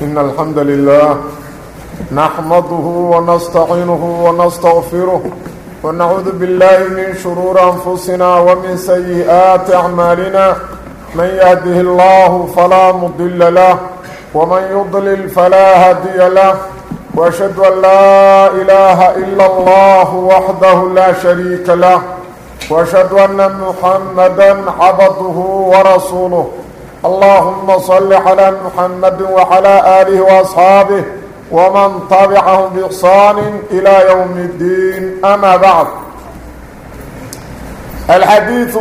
إن الحمد لله نحمده ونستعينه ونستغفره ونعوذ بالله من شرور أنفسنا ومن سيئات أعمالنا من يهده الله فلا مضل له ومن يضلل فلا هادي له وأشهد أن لا إله إلا الله وحده لا شريك له وأشهد أن محمدا عبده ورسوله اللهم صل على محمد وعلى آله وأصحابه ومن تبعهم بإحسان إلى يوم الدين أما بعد الحديث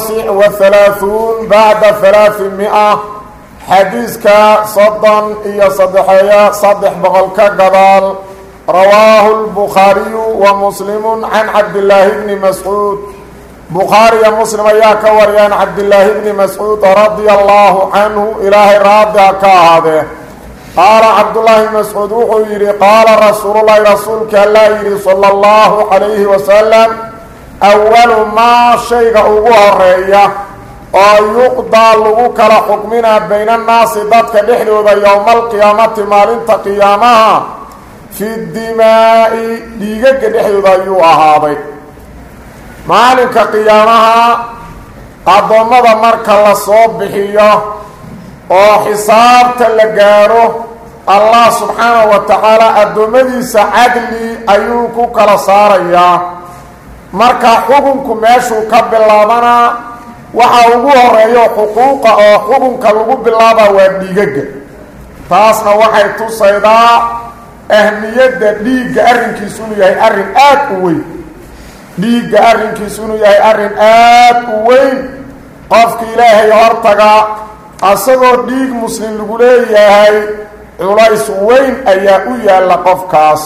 39 بعد 300 حديثك صدن إيا صدحيا صدح بغلك قبال رواه البخاري ومسلم عن عبد الله بن مسعود بخاري مسلم اياك وريان عبد الله بن مسعود رضي الله عنه إلهي راضي كهذا قال عبد الله بن مسعود وحيري قال رسول الله رسولك الله صلى الله عليه وسلم أول ما شيء أغوهرية ويقضى لغوك لحكمنا بين الناس ضدك لحلوذ يوم القيامة مالنت قيامها في الدماء ليقك لحلوذ يوهابي maalinka qiyaamaha addoommada marka la soo bixiyo oo xisaabta la gaaro allah subxaanahu wa tacaala addoommadiisa cadli ayuu ku kala saarayaa marka xukunku meeshuu ka bilaabanaa waxaa ugu horeeyo xuquuqa oo xukunka lagu bilaabaa waa dhiigaga taasna waxay tusaydaa ahmiyadda dhiigga arrinkiisu inuu yahay arrin aad u weyn dhiigga arrinkiisu inuu yahay arrin aad u weyn qofka ilaahay hortaga asagoo dhiig muslim lagu leeyahay culays weyn ayaa u yaalla qofkaas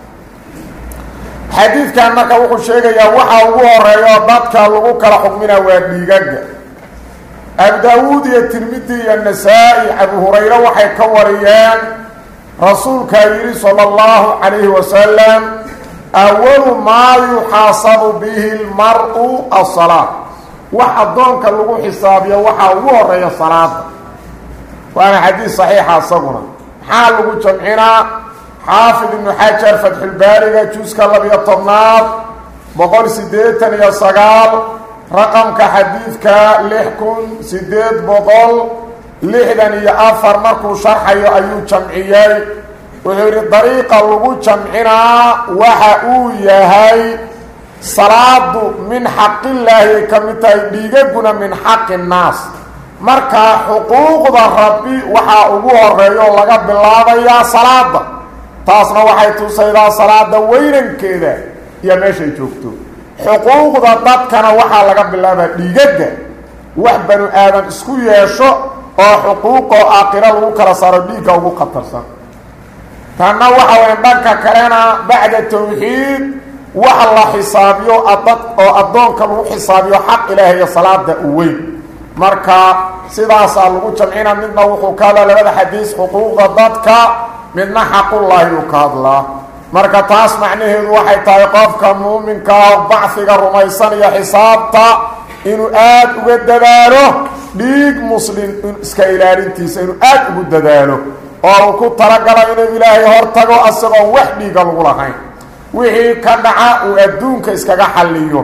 xadiidkan marka wuxuu sheegayaa waxaa ugu horeeyo dadka lagu kala xukmina waa dhiigaga abu daawuud iyo tirmidi iyo nasaa-i abu hurayre waxay ka wariyeen rasuulkaa yidhi sala allahu calayhi wasalam أول ما يحاسب به المرء الصلاة وحضونك اللغو حسابيا وحاوه رأي الصلاة وأنا حديث صحيح أصغنا حال لغو جمعنا حافظ بن حجر فتح البارقة جوزك الله بيطبنات بقول سديتا يا صغال رقمك حديثك لحكم سديت بقول لحدا يا أفر مركو شرح أيو جمعيي وحيري الطريقة اللغو جمعنا وحاو يهي صلاة من حق الله كمتاي بيقنا من حق الناس مركا حقوق ذا ربي وحاوه الرئيو لغا بالله يا صلاة تاسنا وحيتو سيدا صلاة ويرن كده يا ماشي جوكتو حقوق ذا ضدكنا وحا لغا بالله بيقنا وحبنو آدم اسكو يشو وحقوق آقرة لغو كرسار بيقا وغو قطرسا تانا waxa weyn dhanka kalena bacda tawxiid waxa la xisaabiyo adoonka lagu xisaabiyo xaq ilaahay iyo salaada u weyn marka sidaas lagu jamcina midna wuxuu ka hadlaa labada xadiis xuquuqda dadka midna xaqullaahi uu ka hadlaa marka taas macnaheedu waxay tahay qofka muuminka ah bacsiga rumaysan iyo xisaabta inuu aad uga dadaalo dhiig muslim iska ilaalintiisa inuu aad ugu dadaalo oo ku talagala inuu ilaahay hortago asagoo wax dhiiga lagu lahayn wixii ka dhaca uu adduunka iskaga xalliyo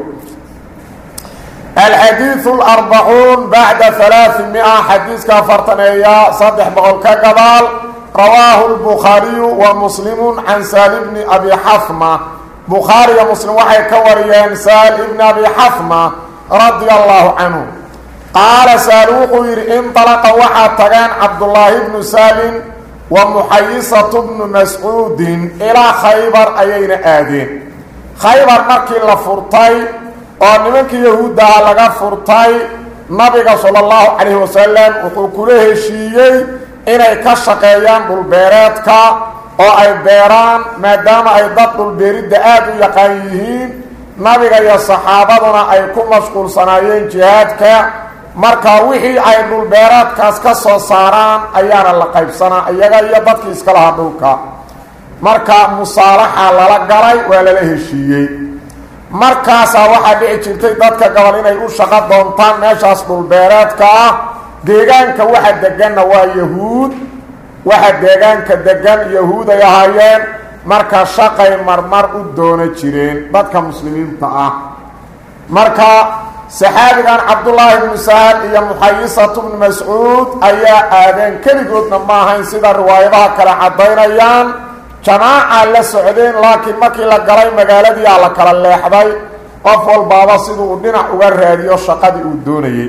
الحديث 40 بعد 300 حديث كفرتنيا صدح بقول كقبال رواه البخاري ومسلم عن سالم بن أبي حثمة بخاري ومسلم وحي كوريان سالم بن أبي حثمة رضي الله عنه قال سالوق انطلق وحاتقان عبد الله بن سالم ومحيصة بن مسعود إلى خيبر أيين آدين خيبر مكي لفرطي ونمك يهودا لغا فرطي نبي صلى الله عليه وسلم وكله شيئي إنay ka shaqeeyaan dhulbeereedka oo ay beeraan maadaama ay dad dhulbeeridda aad u yaqaan yihiin nabiga iyo saxaabaduna ay ku mashquulsanaayeen jihaadka marka wixii ay dhulbeereedkaas ka soo saaraan ayaana la qaybsanaa iyaga iyo dadkii iska lahaa dhulka marka musaalaxa lala galay waa lala heshiiyey markaasaa waxaa dhici jirtay dadka gobol inay u shaqo doontaan meeshaas dhulbeereedka ah deegaanka waxa deganna waa yahuud waxa deegaanka degan yahuud ay ahaayeen marka shaqay marmar u doona jireen dadka muslimiinta ah marka saxaabigan cabdullaahi ibnu sahal iyo muxayisatu ibnu mascuud ayaa aadeen keligoodna ma ahayn sida riwaayadaha kale caddaynayaan jamaaca la socdeen laakiin markii la galay magaaladii aa la kala leexday qof walbaaba siduu uu dhinac uga raadiyo shaqadii uu doonayey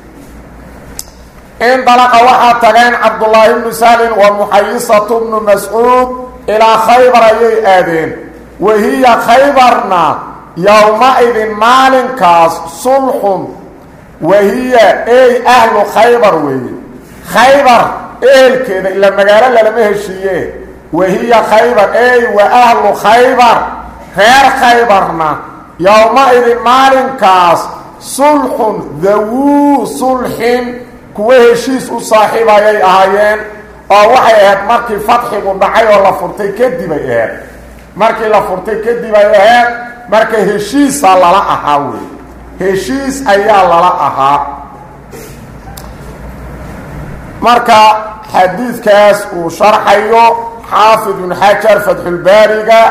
indalaqa waxaa tageen cabdullaahi ibnu sahlin wa muxayisatu ibnu mascuud ilaa khaybar ayay aadeen wahiya khaybarna yowma-idin maalinkaas sulxun wahiya ey ahlu khaybar weeye khaybar ehelkeeda ila magaalo lalama heshiiye wahiya khaybar ey wa ahlu khaybar reer khaybarna yowma-idin maalinkaas sulxun dawuu sulxin kuwa heshiis u saaxiibayay ahaayeen oo waxay ahayd markii fadxigu dhacay oo la furtay kadib ay ahayd markii la furtay kadib ay ahayd marka heshiisaa lala ahaa wey heshiis ayaa lala ahaa marka xadiidkaas uu sharxayo xaafid ibnu xajar fatxulbaariga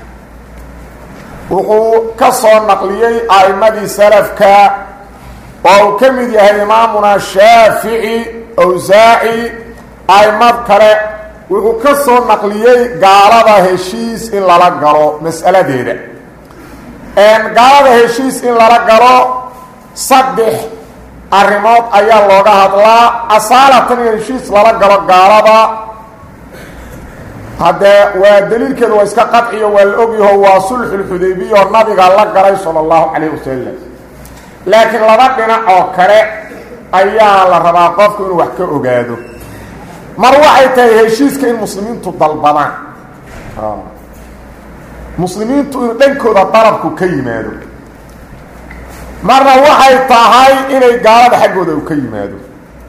wuxuu ka soo naqliyey a'immadii salafka oo uu ka mid yahay imaamuna shaafici awsaaci a'immad kale wuxuu ka soo naqliyey gaalada heshiis in lala galo mas'aladeeda gaalada heshiis in lala galo saddex arrimood ayaa looga hadlaa asaalatan in heshiis lala galo gaalada haddee waa daliilkeedu waa iska qadciyo waa la ogyaho waa sulxulxudaybiya oo nabiga la galay sala allahu calayhi wasalam laakiin laba dhinac oo kale ayaa la rabaa qofku inuu wax ka ogaado mar waxay tahay heshiiska in muslimiintu dalbadaan muslimiintu in dhankooda dalabku ka yimaado marna waxay tahay inay gaalada xaggooda u ka yimaado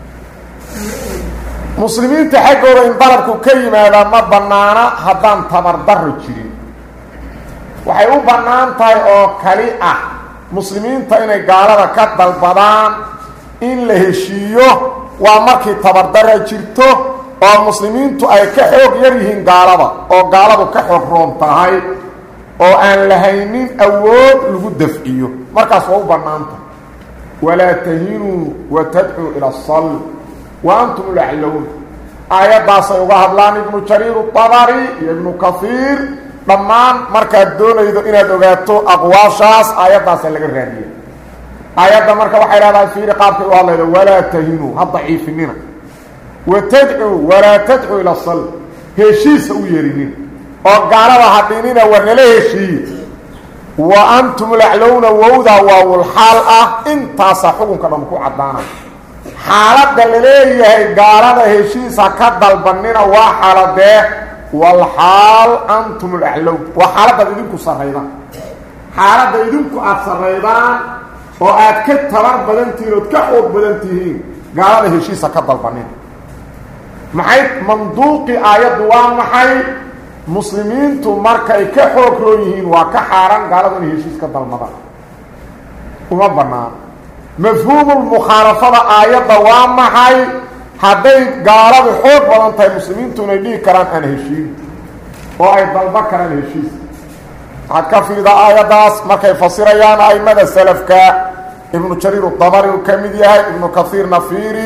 muslimiinta xaggooda in dalabku ka yimaada ma bannaana haddaan tabardarro jirin waxay u bannaan tahay oo kali ah muslimiinta inay gaalada ka dalbadaan in la heshiiyo waa markii tabardarra jirto oo muslimiintu ay ka xoog yar yihiin gaalada oo gaaladu ka xoog roon tahay oo aan lahaynin awood lagu dafciyo markaas waa u bannaanta walaa tahinuu wa tadcuu ila asal wa antum laclown aayaddaasay uga hadlaan ibnu jariir atabari iyo ibnu kahiir dhammaan markaad doonaydo inaad ogaato aqwaashaas aayaddaasa laga raadiya aayadda marka waxay dhahdaa fiiri qaabkay u hadlayda walaa tahinuu ha daciifinina wa tadcuu walaa tadcuu ila asal heshiisa u yeerinin oo gaalada hadhinina war nala heshiiye wa antum laclowna wowdaa waawulxaal ah intaasaa xukunka dham ku caddaana xaaladda la leeyahay gaalada heshiisa ka dalbanina waa xaaladee walxaal antum laclown waa xaaladdaad idinku sarraydaan xaaladda idinku aada sarraydaan oo aad ka tabar badan tihiin ood ka xoog badan tihiin gaalada heshiisa ka dalbanina maxay manduuqii aayaddu waa maxay muslimiintu markay ka xoog roon yihiin waa ka xaaraan gaaladu inay heshiis ka dalmadaan uma bannaan mafhuumulmukhaalafada aayadda waa maxay hadday gaaladu xoog badan tahay muslimiintu inay dhihi karaan aan heshiin oo ay dalba karaan heshiis waxaad ka fiida aayaddaas markay fasirayaan a'immada salafka ibnu jariir adabari uu ka mid yahay ibnu kahiirna fiiri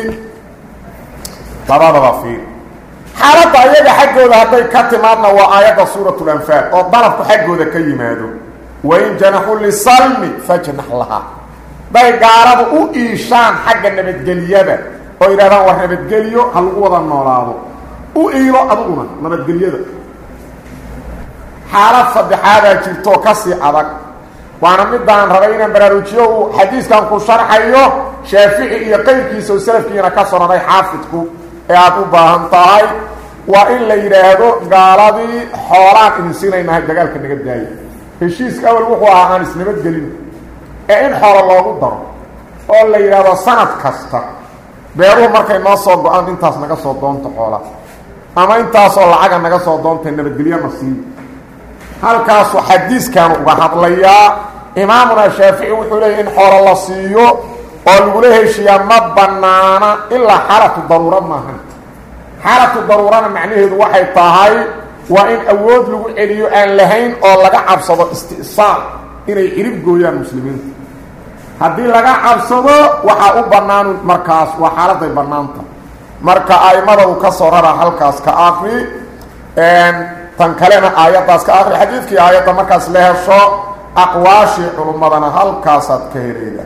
labadaba fiiri xaaladda ayaga xaggooda hadday ka timaadna waa aayadda suuratu lanfaal oo dalabku xaggooda ka yimaado wain janaxuu lisalmi fajnax lahaa day gaaladu u iishaan xagga nabadgeliyada oo yidhahdaan war nabadgelyo ha lagu wada noolaado u iilo adiguna nabadgelyada xaalad saddexaadaa jirtoo ka sii adag waana midaan rabay inaan baraarujiyo uu xadiiskan ku sharxayo shaafici iyo qayrkiisa oo salafkiina ka sonaday xaafidku ee aada u baahan tahay waa in la yidhaahdo gaaladii xoolaan idin siinaynahay dagaalka naga daaya heshiiska awal wuxuu ahaa aan isnabadgelin ee in xoolo loogu daro oo la yidhaahdo sanad kasta beeruhu markay noo soo go-aan intaas naga soo doonto xoola ama intaasoo lacaga naga soo doonta nabadgelyana siiyo halkaasuu xadiiskaanu uga hadlayaa imaamuna shaafici wuxuu leeyahy in xoolo la siiyo oo lagula heshiiyaa ma bannaana ilaa xaalatu daruuro maahan xaalatu daruurana macnaheedu waxay tahay waa in awood lagu celiyo aan lahayn oo laga cabsado isti'saal inay cirib gooyaan muslimiinta haddii laga cabsado waxaa u bannaan markaas waa xaaladay bannaanta marka aimada uu ka soo raraa halkaas ka aqri tan kalena aayaddaas ka aqri xadiidkii aayadda markaas la hesho aqwaashii culummadana halkaasaad ka helayda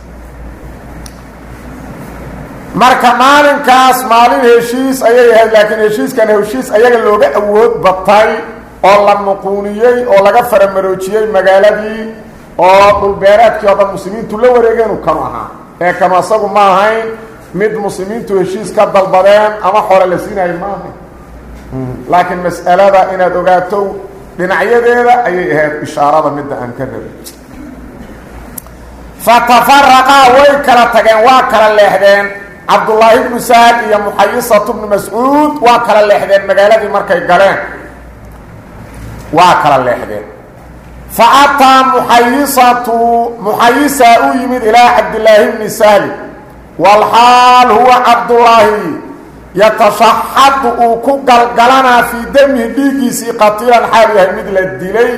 marka maalinkaas maalin heshiis ayay ahayd laakiin heshiiskan heshiis ayaga looga awood batay oo la nuquuniyey oo laga faramaroojiyey magaaladii oo dhulbeereedkii oo dhan muslimiintu la wareegeenu kanu ahaa ee kanu asagu ma ahayn mid muslimiintu heshiis ka dalbadeen ama xore la siinayo ma ahayn laakiin mas'alada inaad ogaato dhinacyadeeda ayay ahayd ishaarada midda aan ka rabay fatafaraqa way kala tageen waa kala leexdeen cabdullaahi ibnu sahal iyo muxayisatu bnu mascuud waa kala leexdeen magaaladii markay galeen waa kala leexdeen fa ataa muxayisa u yimid ilaa cabdillaahi bni sahli walxaal huwa cabdullaahi yatashaxadu uu ku galgalanaa fii damihi dhiiggiisii qatiilan xaal yahay mid la dilay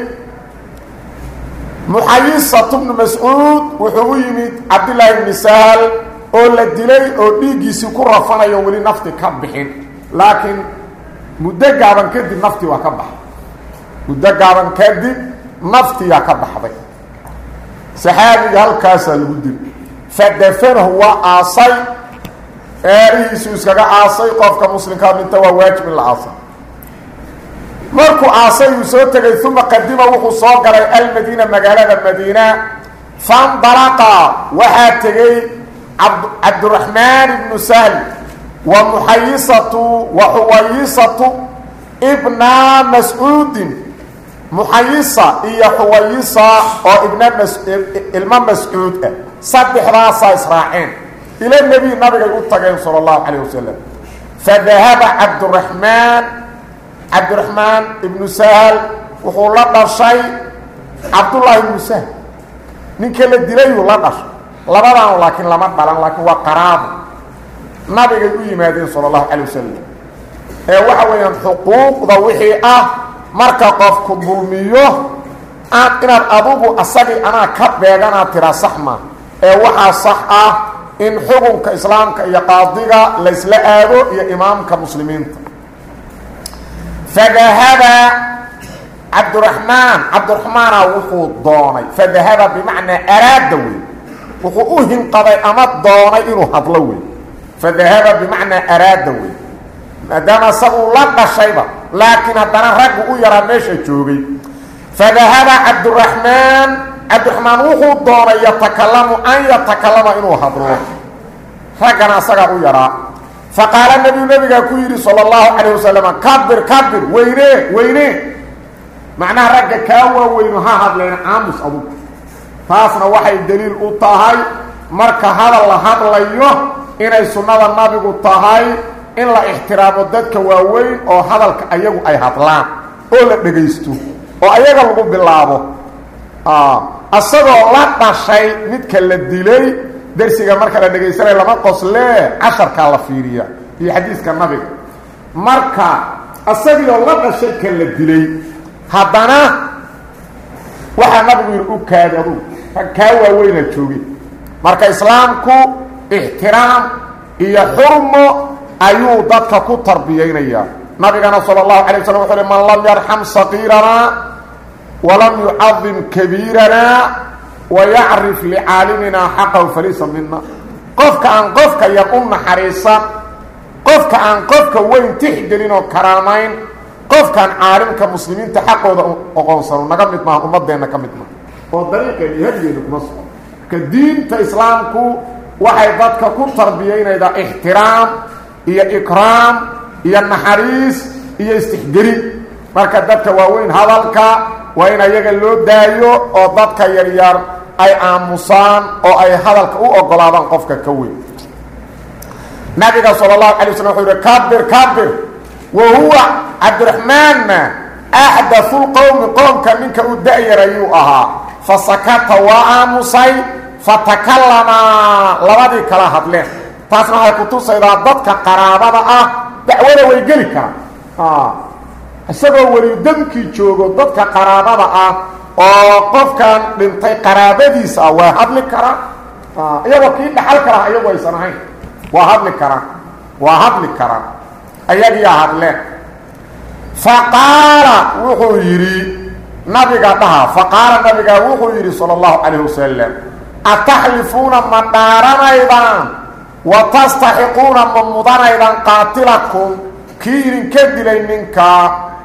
muxayisatu bnu mascuud wuxuu u yimid cabdillaahi bni sahal oo la dilay oo dhiiggiisii ku rafanayo weli nafti ka bixin laakiin muddo gaaban kadib naftii waa ka baxday muddo gaaban kadib naftiyaa ka baxday saxaabiga halkaasaa lagu dilay fadafanahu waa aasay eerihiisu iskaga aasay qofka muslimkaa dhinta waa waajib in la aasay markuu aasay uu soo tegay uma qadima wuxuu soo galay almadiina magaalada madiina fandalaqa waxaa tegey cabduraxmaan ibnu sahl wa muxayisatu wa xuwayisatu ibna mascuudin muxayisa iyo xuwayisa oo ilmo mascuud ah saddexdaasaa israaceen ila nebi nabigay u tageen sala allahu calayh wasalam fadahaba cabdiraxmaan ibnu sahl wuxuu la dhashay cabdullaahi ibnu sahl ninka la dilayuu la dhashay labadaan laakiin lama dhalan laakiin waa qaraabo nabigay u yimaadeen sala allahu calay wasalam ee waxa weeyaan xuquuqda wixii ah marka qofku dulmiyo inaad adugu asagii anaa ka beeganaad tiraa sax maa ee waxaa sax ah in xukunka islaamka iyo qaadiga laysla aado iyo imaamka muslimiinta fadahaba cabdiraxmaana wuxuu doonay fadahaba bimacnaa araada wey wuxuu u hinqaday ama doonay inuu hadlo wey fadahaba bimacnaa araada wey maadaama isaguu la dhashayba laakiin haddana raggu u yaraa meesha joogay fadahaba cabdiraxmaan wuxuu doonay an yatakalama inuu hadlo raggana asagaa u yaraa faqaala nabigaa ku yidhi sala allahu calayh wasalam kabir weyne macnaha ragga kaa waaweyno ha hadleen aamus adugu taasna waxay daliil u tahay marka hadal la hadlayo inay sunnada nabigu tahay in la ixtiraamo dadka waaweyn oo hadalka ayagu ay hadlaan oo la dhegaysto oo ayaga lagu bilaabo asagoo la dhashay midka la dilay dersiga marka la dhegaysanay lama qoslee casharkaa la fiiriya iyo xadiiska nabiga marka asagoo la dhashay ka la dilay haddana waxaa nabigu yidhi u kaadi adugu rag kaa waaweyna joogin marka islaamku ixtiraam iyo xurmo ayuu dadka ku tarbiyeynayaa nabigana sala allahu calay waslm wuxuu uhi man lam yarxam saqiiranaa walam yucadim kabiiranaa wayacrif licaaliminaa xaqahu falaysa mina qofka aan qofka yar u naxariisan qofka aan qofka weyn tixgelin oo karaamayn qofkaan caalimka muslimiinta xaqooda oqoonsano naga mid maaha ummadeenna ka mid maaha oo dariiqeena iyo hadigeena kuma sugan ka diinta islaamku waxay dadka ku tarbiyeynaydaa ixtiraam iyo ikraam iyo naxariis iyo istixgelin marka dadka waaweyn hadalka waa in ayaga loo daayo oo dadka yaryar ay aamusaan oo ay hadalka u ogolaadaan qofka ka weyn nabiga sala allahu calay waslm wuxuu yihi kabir wa huwa cabdiraxmaanna axdathu lqowmi qoomka ninka u da-yar ayuu ahaa fasakata waa aamusay fatakalamaa labadii kala hadleen taasna waxay kutusaydaa dadka qaraabada ah dacwada way geli karaan isagoo weli damkii joogo dadka qaraabada ah oo qofkan dhintay qaraabadiisa ah waa hadli karaa iyagoo kii dhaxal kara iyagu aysan ahayn waa hadli karaa ayagiyaa hadleen faqaala wuxuu yidhi nabiga dhaha faqaala nabiga wuxuu yidhi sala allahu calayh wasalam ataxlifuuna ma dhaaranaydaan wa tastaxiquuna ma mudanaydaan qaatilakum kii idinka dilay ninkaa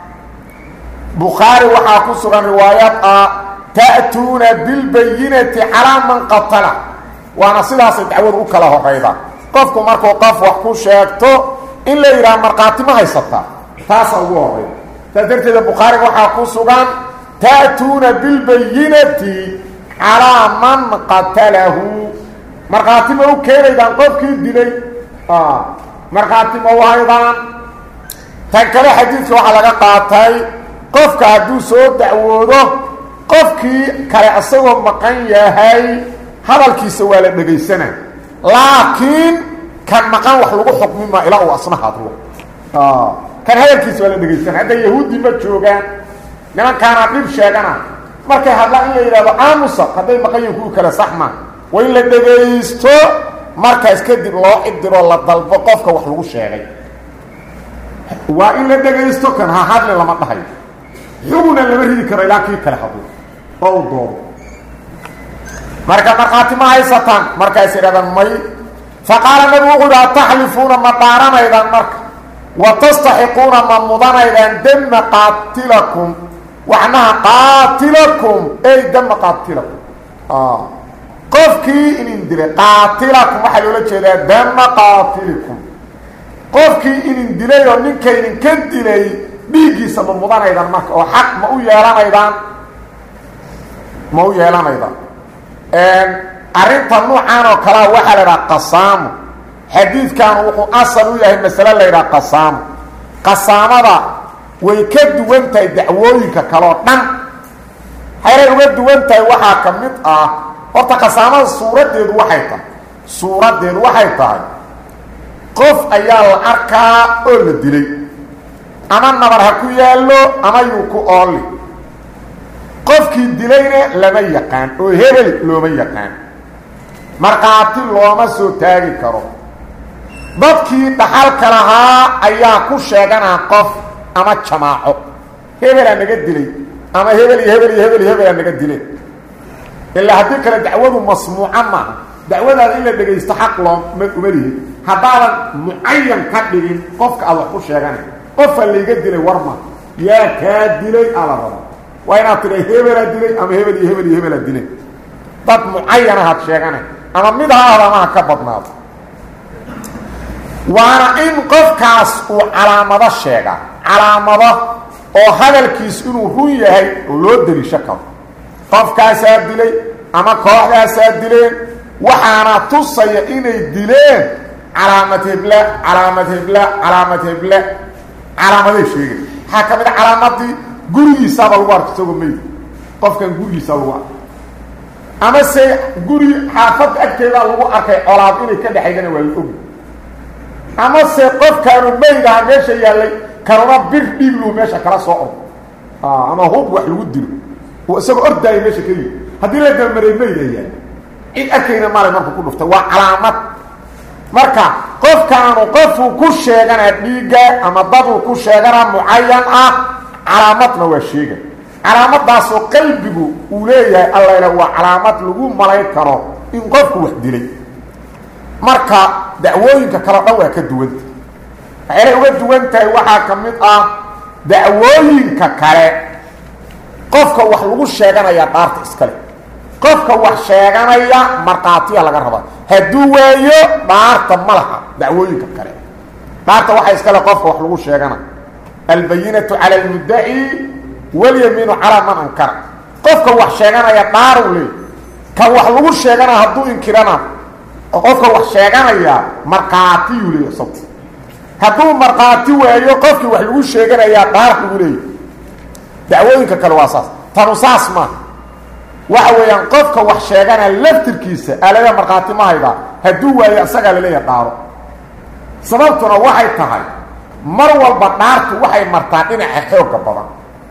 bukhaari waxaa ku sugan riwaayad ah ta'tuuna bilbayinati calaa man qatala waana sidaasay dacwadu u kala horayda qofku markuu qof wax ku sheegto in la yidhaha markhaati ma haysataa taasaa ugu horayda saas darteeda bukhaariga waxaa ku sugan ta'tuuna bilbayinati calaa man qatalahu markhaati ma u keenaydaan qofkii dilay markhaati ma u haydaan tan kale xadiidka waxaa laga qaatay qofka hadduu soo dacwoodo qofkii kale isagoo maqan yahay hadalkiisa waa la dhegaysanaa laakiin kan maqan wax lagu xukmi maa ilaa uu asna hadlo kan hadalkiisa waa la dhegaysanaa hadda yahuudi ma joogaan nimankaana dhib sheegana markay hadlaan in la yidhahdo aamusa hadday maqan yihin kuwi kale sax maa waa in la dhegaysto markaas kadib loo cidiroo la dalbo qofka wax lagu sheegay waa in la dhegaysto kan ha hadli lama dhahayo xuguna lama ridi karo ilaa kii kale hadlo oo u doodo marka markhaati ma haysataan markaas idhahdaan may faqaala nabigu wuxuu yidhi ataxlifuuna ma dhaaranaydaan marka wa tastaxiquuna ma mudanaydaan dama qaatilakum waxnaha qaatilakum ey dama qaatilakum qofkii inin dilay qaatilakum waxaa loola jeedaa dama qaatilikum qofkii inin dilay oo ninka idinka dilay dhiiggiisa ma mudanaydaan marka oo xaq ma u yeelanaydaan arrinta nuucan oo kalea waxaa la idhaha qasaamo xadiidkan wuxuu asal u yahay masale la ydhaha qasaamo qasaamada way ka duwan tahay dacwooyinka kaleo dhan hayray uga duwan tahay waxaa ka mid ah horta qasaamada suuraddeedu waxay tahay qof ayaa la arkaa oo la dilay ama nabar ha ku yaallo ama yuu ku oolli qofkii dilayna lama yaqaan oo hebel looma yaqaan markhaati looma soo taagi karo dadkii dhaxalka lahaa ayaa ku sheeganaa qof ama jamaaco hebelaa naga dilay ama hebel iyo hebel iyo hebel iyo hebelaa naga dileen ilaa haddii kale dacwadu masmuuca maaha dacwadaada in la dhegaysto xaq looma umalihi haddaadan mucayan ka dhigin qofka aad wax ku sheeganay qofaa layga dilay warma yaa kaa dilay ala raba waa inaad tidha hebelaa dilay ama hebel iyo hebel iyo hebelaa dilay dad mucayanahaad sheeganay ama mid ha ahda ama ha ka badnaado waana in qofkaas uu calaamado sheega calaamado oo hadalkiis inuu run yahay oo loo deliisho karo qofkaasaa dilay ama kooxdaasaa dileen waxaana tusaya inay dileen calaamad hebla calaamad hebla calaamad hebla calaamaday sheegay waxaa ka mid a calaamadii gurigiisaaba lagu arko isagoo meyd qofkan gurigiisaa lagu arko ama se guri xaafadda agteedaa lagu arkay colaad inay ka dhexaydana waa la ogi ama se qofkaanu meydaha meesha yaallay kanuna bir dhiigluu meesha kala soo ordo ama hub wax lagu dilo oo isagoo ordaaya meesha ka yiri haddii la dalmaray meyda yaal cid arkayna maalay markuu ku dhuftay waa calaamad marka qofkaanu qofuu ku sheeganaa dhiigga ama daduu ku sheeganaa mucayan ah calaamadna waa sheega calaamadaasoo qalbigu uu leeyahay allayla waa calaamad lagu malayn karo in qofku wax dilay marka dacwooyinka kale dhan waa ka duwanta waxayna uga duwan tahay waxaa ka mid ah dacwooyinka kale qofka wax lagu sheeganayaa dhaarta iskale qofka wax sheeganaya markhaatiya laga rabaa hadduu waayo dhaarta ma laha dacwooyinka kale dhaarta waxaa iskale qofka wax lagu sheegana albayinatu cala almuddaci walyamiinu calaa man ankara qofka wax sheeganaya dhaaru leey kan wax lagu sheeganaya hadduu inkirana qofka wax sheeganaya markhaatiyuu leey sabti hadduu markhaati waayo qofkii wax lagu sheeganayaa dhaar lagu leeyahy dacwooyinka kale waa saas tanu saas maaha waxa weeyaan qofka wax sheegana laftirkiisa alaya markhaati ma haydaa hadduu waayo isagaa laleeyahay dhaaro sababtuna waxay tahay mar walba dhaartu waxay martaa dhinaca xooga badan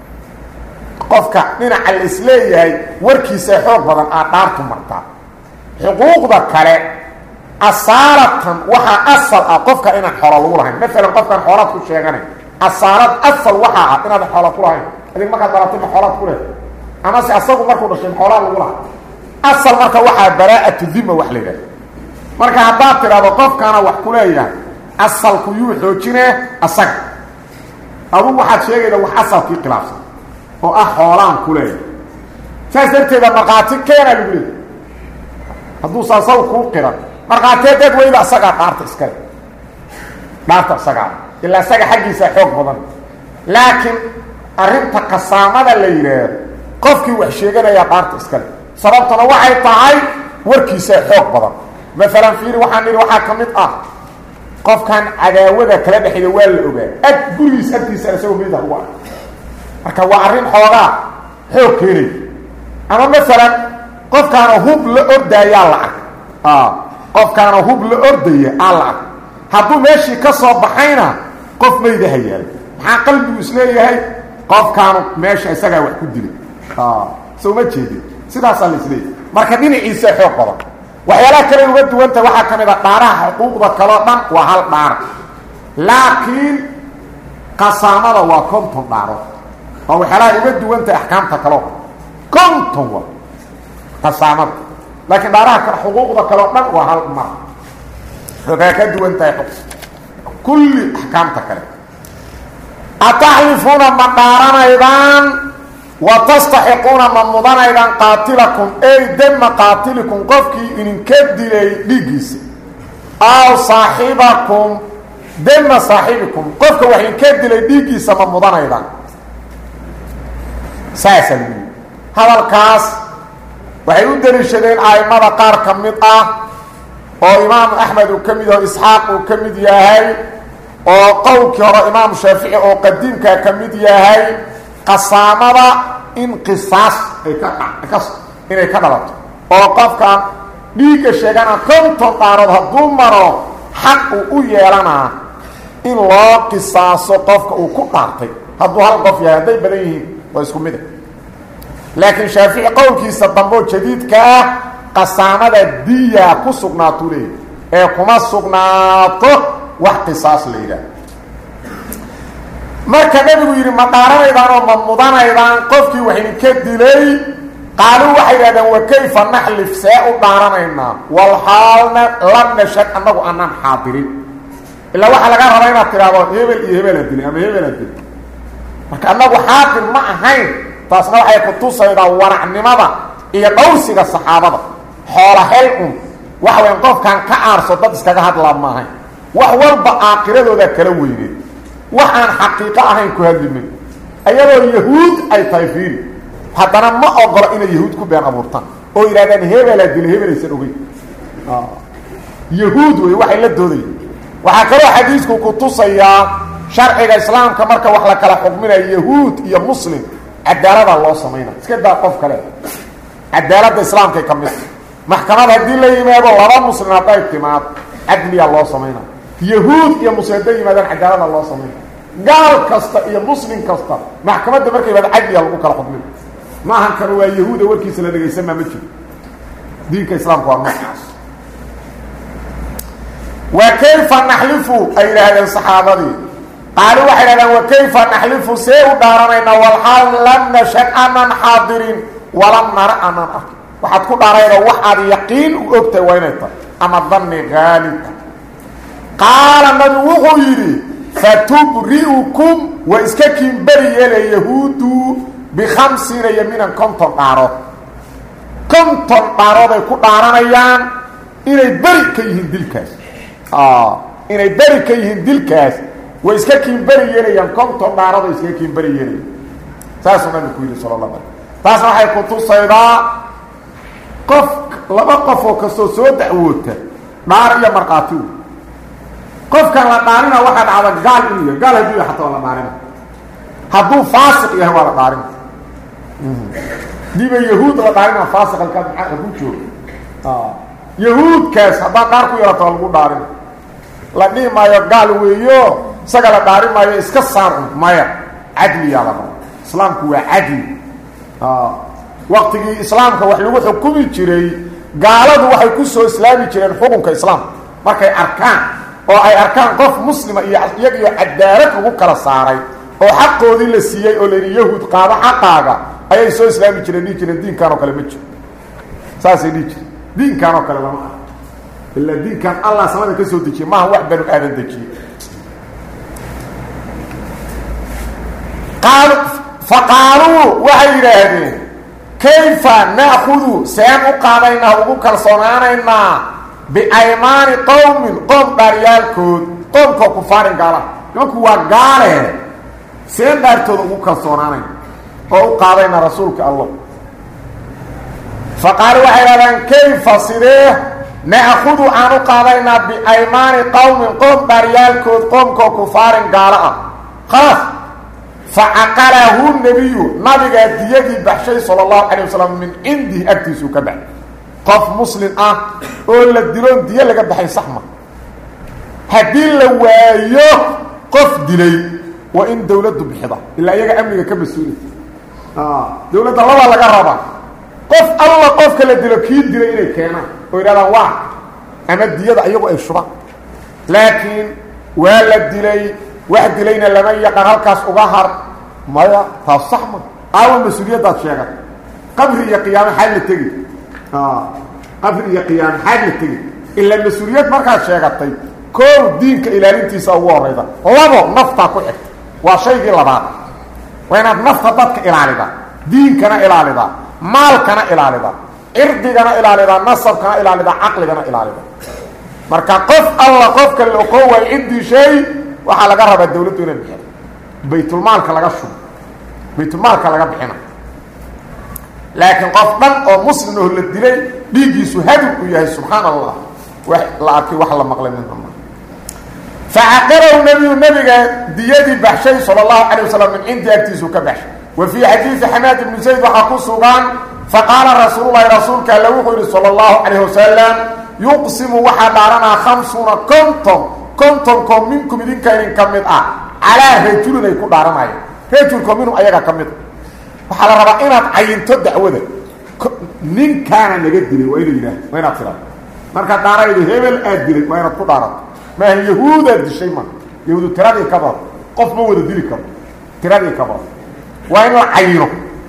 qofka dhinaca la isleeyahay warkiisa xoog badan aa dhaartu martaa xuquuqda kale asaalatan waxaa asal ah qofka inaan xoolo lagu lahayn maalan qofkan xoolaad ku sheeganay asaalad asal waxaa ah inaad xoolo ku lahayn adig markaad dhalatay ma xoolaad ku leedahay ama se asagu markuu dhashay xoolaad lagu lahay asal marka waxaa baraa'atu dima wax la yidhahda marka haddaad tidhaahdo qofkaana wax ku leeyahay asalku yuu xoojinee asaga adugu waxaad sheegayda wax asalkii khilaafsan oo ah xoolaan ku leeyahay saas darteeda markhaati keenaa lagu leeyahay hadduusa asagu kuu qiran markhaateedeed weyda asagaa dhaarta iskale dhaarta isagaa ilaa isaga xaggiisa xoog badan laakiin arrinta qasaamada la yidhaahdo qofkii wax sheeganayaa dhaarta iskale sababtuna waxay tahay warkiisa xoog badan maalan fiiri waxaan nidhi waxaa ka mid ah qofkan cadaawada kala dhexeeya waa la ogaa ag gurigiis agtiisa isagoo meyd ah ugu ah marka waa arrin xoogaa xoog keenay ama maalan qofkaana hub la ordaayaa la ark qofkaana hub la ordaya aa la ark hadduu meeshii ka soo baxayna qof mayda hayaalo maxaa qalbigu isleeyahay qofkaanu meesha isagaa wax ku dilay soo ma jeedin sidaasaa la isleeyahay marka dhinaciisa xoog badan waxyaalaha kale uga duwanta waxaa ka mid a dhaaraha xuquuqda kaloo dhan waa hal dhaar laakiin qasaamada waa 50 dhaarood oo waxyaalaha uga duwanta axkaamta kaloo 50 waa qasaamada laakiin dhaaraha kale xuquuqda kaloo dhan waa hal mar waxay ka duwantahay kulli axkaamta kale ataxlifuuna ma dhaaranaydaan وتستحقون من مدن ايضا قاتلكم اي دم قاتلكم قفكي ان كدلي ديغيس او صاحبكم دم صاحبكم قفك وحين كدلي ديغيس من مدن ايضا ساسا هذا الكاس وحي يدرشدين ائمه قار كميد او امام احمد وكميد اسحاق وكميد ياهي او قولك امام شافعي او قديمك كميد ياهي qasaamada in qisaas ay inay ka dhalato oo qofkan dhiigga sheegana 50 dhaarood hadduu maro xaq uu u yeelanaa in loo qisaaso qofka uu ku dhaartay hadduu hal qof yahay hadday badan yihiin waa isku mid laakiin shaafici qowlkiisa dambo jadiidka ah qasaamada diya ku sugnaato leeyahay ee kuma sugnaato wax qisaas la yidhaahdo marka nabigu yiri ma dhaaranaydaan oo ma mudanaydaan qofkii waxay ka dilay qaalu waxay yiraahdeen wa kayfa nahlif saa'u dhaaranayna wal halna lam nashad annagu annan haadirin illa waxa laga rabaa inaad tiraado hebel iyo hebel dilay ama hebel dilay marka annagu haadir ma ahayn taasna waxay ku tusaydaa waracnimada iyo dhowrsiga saxaabada xoola hel waxa weyn qofkan ka aarso dad iskaga hadlaa ma ahayn wax walba aaqiradooda kala weynay waxaan xaqiiqo ahayn ku hadlimin ayadoo yahuud ay tayfiin haddana ma ogolo inay yahuud ku been abuurtaan oo yiraahdaan hebela dil hebelaysan ogey yahuud way waxay la doodayeen waxa kale xadiisku ku tusayaa sharciga islaamka marka wax la kala xukminayo yahuud iyo muslim cadaalada loo sameeyay iska daa qof kale cadaalada islaamka ka mid maxkamada hadii la yimaado laba muslim hadday timaad cadliya loo sameeyay yahuud iyo muslim hadday yimaadaan cadaalada loo sameeyay gaal kasta iyo muslim kasta maxkamadda markay wada cadliya lagu kala xukmin ma ahan karo waa yahuuda warkiisa la dhageysan ma jiro diinka islaamku waa noocaas wa kayfa nahlifu ayrahan saxaabadi qaaluu waxay wa kayfa nahlifu sayu daaranayna wal hal lam nashad anan hadirin walam nara anan waxaad ku dhaaraydo waxaad yaqiin u ogtay waynayta ama dhanni gaalib qaala nabi wuxuu yidhi fatubri'ukum wa iskakin bariyel yahuudu بخمسين يمينا كنتم دارود ay ku dhaaranayaan inay bari ka yihiin dilkaas inay bari ka yihiin dilkaas way iska kiin bari yeelayaan konton dhaarado iska kiin bari yeelayaan saas ma ku yiri sallallahu alayhi taas waxay ku tusaydaa qof laba qof oo kasto soo dacwoota naar iyo marqaati qofkan la dhaarina waxa dhacda gaal iyo gaal hadii xataa la dhaarina hadduu faasiq yahay wala dhaarin diba yahuud la dhaarina faasiq ka maxaa ku joogo yahuud kaas hada qaar ku yarato lagu dhaarin la dhimayo gaal weeyo سقل داري ما يسكسر مايا عدل يا الله إسلامك هو عدل وقت إسلامك وحلو حكومي جري قالوا waxay ku soo islaami jireen xukunka islaam markay arkaan oo ay arkaan qof muslima iyo iyaga cadaalad ugu kala saaray oo xaqoodii la siiyay oo leeyahay yahuud qaada xaqaaga ayay soo islaami jireen diinkan oo kale ma jiro saasay diinkan oo kale lama illa diinkan Allah samada ka soo dejiyay ma wax banu aadan dejiyay فقالوا وحيرهدين كيف نأخذ سيان قادينا وقوكال صنانينا بأيمان قوم داريال كود قوم كفار قالا يوكو وقاله سيان دارتو وقوكال صنانينا وقادينا رسولك الله فقالوا وحيرهدين كيف صديه نأخذ عنو قادينا بأيمان قوم داريال كود قوم كفار قالا خلاص فعقله النبي نبي ديغي بحشي صلى الله عليه وسلم من عنده اكتسو كبع قف مسلم ولا ديرون دي لغا بحي صحمه هدي لوايو قف دلي وان دولته بخدا الا يغا امنيغا كمسؤول دولته الله لغا ربا قف الله قف كلا دلو كي دلي اني كينا ويرادان وا اما ديدا ايغو اي شبا لكن ولا دلي واحد لينا لما يقر هلكاس uga har maya taasxma aw mas'uuliyada sheegay qabri iyo qiyaam xal tagi qabri iyo qiyaam xal tagi illa mas'uuliyad marka sheegatay ko diinka ilaalintiisa ugu horeyda labo nafta ku xigta waa shaygi labaad wayna nafta dadka ilaalida diinkana ilaalida maalkana ilaalida irdigana ilaalida nasabkana ilaalida aqligana ilaalida marka qof Allah qofka loo qooway indi shay waxa laga rabaa dawladdu inay bixiso baytul maalka laga shubo baytul maalka laga bixina laakiin qof dhan oo muslim oo la dilay dhiigiisu hadib u yahay subhanallah wax la maqlay min Allah فعقره النبي ديدي بحشي صلى الله عليه وسلم من عند اكتسو كبح وفي حديث حماد بن زيد وحكو سوغان فقال رسول الله رسولك لو صلى الله عليه وسلم يقسم وحدارنا 50 كنتم منكم إذن كان كمد على رجل يكون دارماي رجلكم منهم أيها كمد وحالا ربا إنات عينتو دعوة نين كان نجدلي وإلي إله وين أطلع مركا دارا إذا هبل أدلي وين أطلع دارا ما هي يهود أدل الشيء ما يهود ترادي كبار قف مود أدلي كبار ترادي كبار وين عينه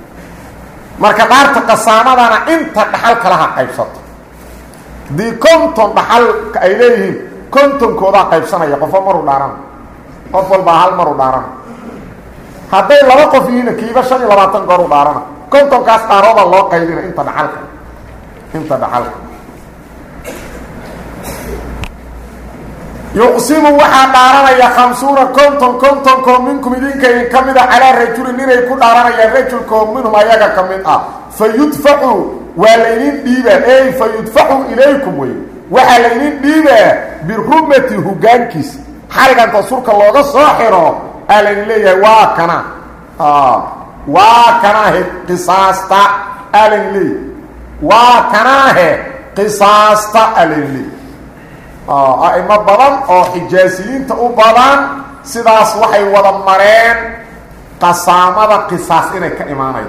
مركا دار تقسانا دانا انت دحال كلها قيبسط دي كنتم دحال كإليهم كنتم كودا قيبسنا يقف مرو داران قف والباهال مرو داران هذا لما قفين كيبا شاني لباتن قرو داران كنتم كاس قاروبا الله قيبين انت دحالك يقسم وحا داران يا 50 كنتم منكم إذن كي كمد على رجل نيني كو داران يا رجل منهم اياغا كمد فيدفعوا ولينين ديبا اي فيدفعوا إليكم وي وحالين ديبا برحمته هجانكيس حرقا تصورك الله صاحره ألين ليه واكنا قصاصتا ألين ليه واكنا قصاصتا ألين ليه أئمة بضان أو حجازيين تقو بضان سيداس وحي ودمارين قصامة قصاص إنك إيماني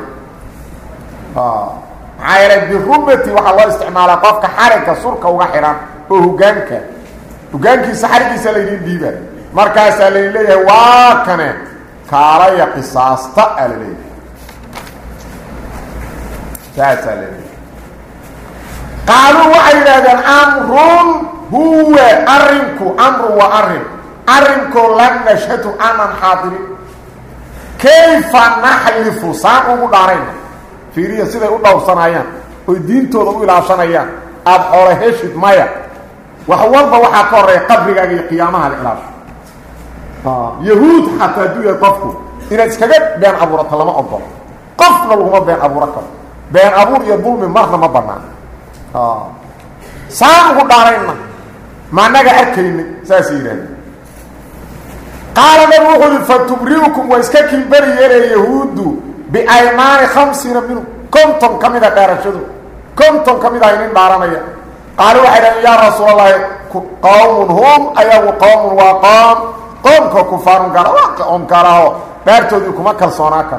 عايرة برحمته وحا الله استعماله قفك حرقا صورك وغحرا وغانكي سحركي سالين ديبا مركز سالين ليه واكنا كالي قصاص تأل ليه سالين قالوا وعيدا الأمر هو أمر وأرنكو لن نشهد أنا حاضرين كيف نحلف ساقوا دارين في ريا سيدة أدعو صنايان ودين تودو إلى صنايان أبحور هشد مايا وحوالبا وحا كوري قبرك قيامها العلاش يهود حتى دو يطفقوا إنا تسكجت بين أبو رطل ما أبضل قفنا لهم بين أبو رطل بين أبو يظلم مرنا ما بنا ساقوا دارين ما نجا أكلمي ساسيرين قال نبوغل فتبريكم وإسكاكي بريئة يهود بأيمان 50 منهم كنتم كميدا دارشدوا كنتم كميدا ينين دارانيا قالوا حيدا يا رسول الله قوم هم أيها قوم وقام قومك كفار قال وقوم قاله بارتودي كما كلسوناك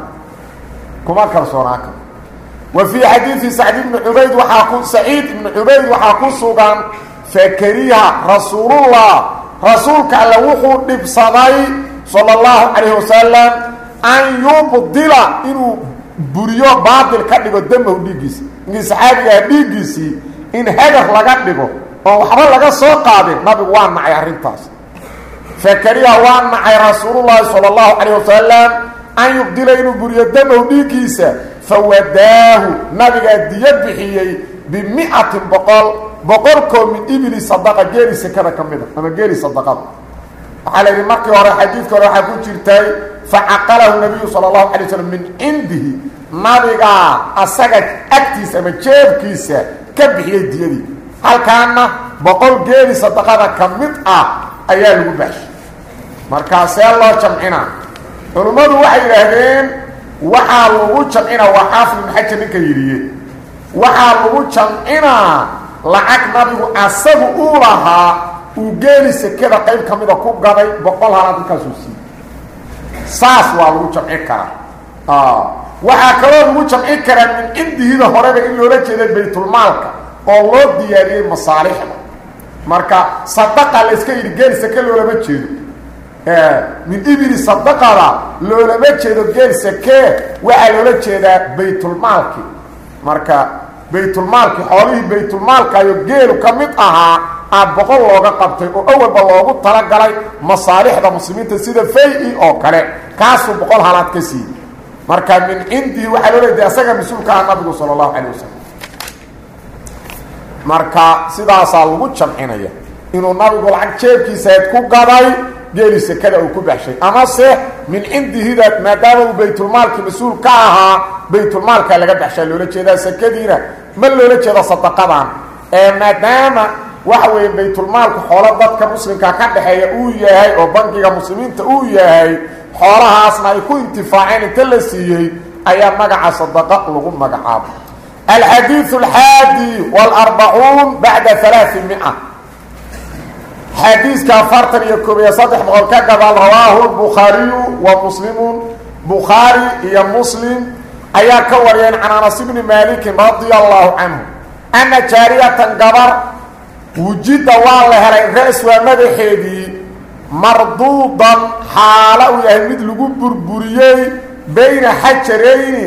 وفي حديث سعيد بن عبيد وحاكو سعيد بن عبيد وحاكو سوغان فكريها رسول الله رسولك على وحو دبصداي صلى الله عليه وسلم أن يبدل إنه بريو باطل كدغو دمه ديغيس ني صحابي ديغيسي إن هدف لغا دغو oo waxba laga soo qaadin nabigu waa macay arintaas fakariya waa macay rasuulullah sallallahu alayhi wasallam an yubdila inu buriyo damahu dhiigiisa fawadahu nabiga diyad bixiyay bi 100 boqol ko min ibli sadaqa geeri sakada kamida ama geeri sadaqada waxa la markii hore xadiidka hore waxa ku jirtay fa'aqalahu nabiy sallallahu alayhi wasallam min indihi nabiga asaga agtiisa ama jeebkiisa ka bixiyay diyadii halkaana boqol geeri sadaqada kamid ayaa lagu baxshay markaas loo jamcina culimadu waxay yiraahdeen waxa lagu jamcina waa xaafid xajin ninka yiriye waxa lagu jamcina lacag nabigu asagu u lahaa uu geeri sakada qayb kamid ku gaday boqol halaad ka soo si saas waa lagu jamci kara waxa kale lagu jamci kara min indiida horeba in loo jeeday baytul maalka oo loo diyaariyay masaalixda marka sadaqa la iska yiri saka loo lama jeedo min ibri sadaqada loo lama jeedo saka waxa loo jeedaa baytul maalki marka baytul maalki xoolihii baytul maalka iyo geelu kamid aha boqol looga qabtay oo awalba loogu tala galay masaalixda muslimiinta sida fay'i oo kale kaasu boqol halaad ka sii marka min indi waxa loo leeyahay asaga masuulka nabiga sallallahu alayhi wasallam marka sidaas lagu jamcinaya inuu nabigu lacag jeebkiisa ku gaday geeli sakada uu ku baxshay ama se min indihida maadaama baytul maalki masuul ka ahaa baytul maalka laga baxshay loo jeedaa sakadiina ma loo jeedaa sadaqadan maadaama waxa weeye baytul maalku xoolo dadka muslimka ka dhaxeeya uu yahay oo bankiga muslimiinta uu yahay xoolahaasna ay ku intifaaceen inta la siiyay ayaa magaca sadaqa lagu magacaabo الحديث 41 بعد 300 حديث كفرت يكوب يصدح بقول كذا رواه البخاري ومسلم بخاري يا مسلم ايا كوريان عن انس بن مالك رضي الله عنه ان جاريه قبر وجد والله رئيس ومدحيدي مردودا حاله يمد لغو بربريي بين حجرين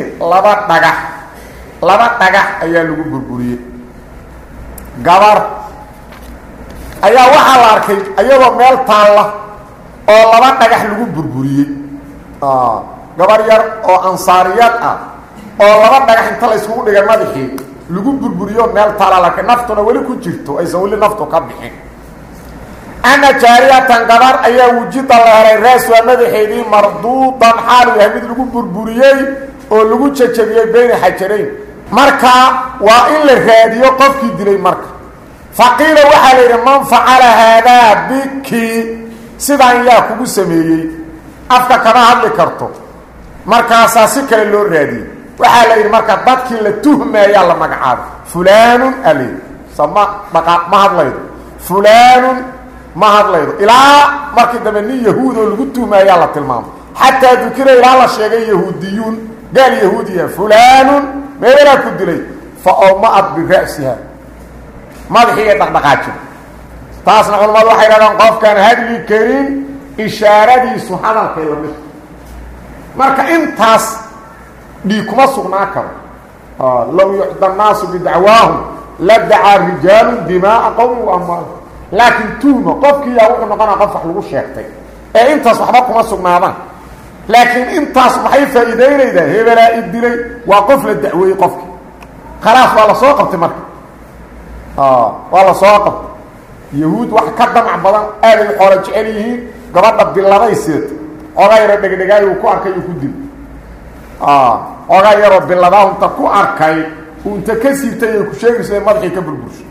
laba dhagax ayaa lagu burburiyay gabar ayaa waxa la arkay ayadoo meel taala oo laba dhagax lagu burburiyay gabar yar oo ansaariyad oo laba dhagax inta la isku dhigay madaxii lagu burburiyo meel taala laakiin naftuna wali ku jirto aysan wali naftu ka bixin ana jaariyatan gabar ayaa wujida la helay raas waa madaxeedii marduudan xaalu yahay lagu burburiyay oo lagu jajabiyay been xajarayn marka waa in la raadiyo qofkii dilay marka faqiila waxa la yiri man faala hada biki sidan yaa kugu sameeyay afka kama hadli karto marka asaasi kale loo raadiyo waxa la yiri marka dadkii la tuhmaya la magacaabo fulanun ali sama baqa ma hadlaydo fulanun ma hadlaydo ilaa markii dambe yahuud oo lagu tuhmaya la tilmaamo hatta dukira ilaa la sheegay yahuudiyun قال يهوديا فلان ما ولا كدلي فأومأت برأسها ما بحية دقدقاتي تاسنا علماء waxay raadaan qof kan hadli karin ishaaradi subhanahu wa ta'ala marka intaas kuma sugnaa karo law yu'da an-nas bid'awahum la da'a rijal dima'a qawm wa amwal laakin tuuma qofkii yaa wuxuu noqonaa qof wax lagu sheegtay intaas waxba kuma sugnaadaan لكن انتاس maxay faa'iideynayda hebela idilay waa qof la dacweey qofki khalaas wala soo qabtay marka wala soo qabtay yahuud wax ka damac badan aad ay xoolo jecel yihiin gabadha bilabaysid ogayra dhigdhigay uu ku arkay uu ku dil ogayra bilada uu ta ku arkay uu inta ka siibtay ku sheegay madaxii ka burburshay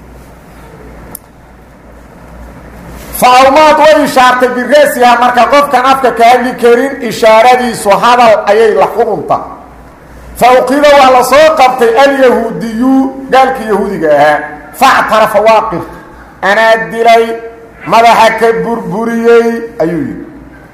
فأومات وإشارة بالرسية مركا قف كان أفكا كهلي كرين إشارة صحابة أي لحظنطة فأقيلوا على صوقبت اليهوديو قال كي يهودي قاها فاعترف واقف أنا أدلي ماذا حكى بربوريي أيوه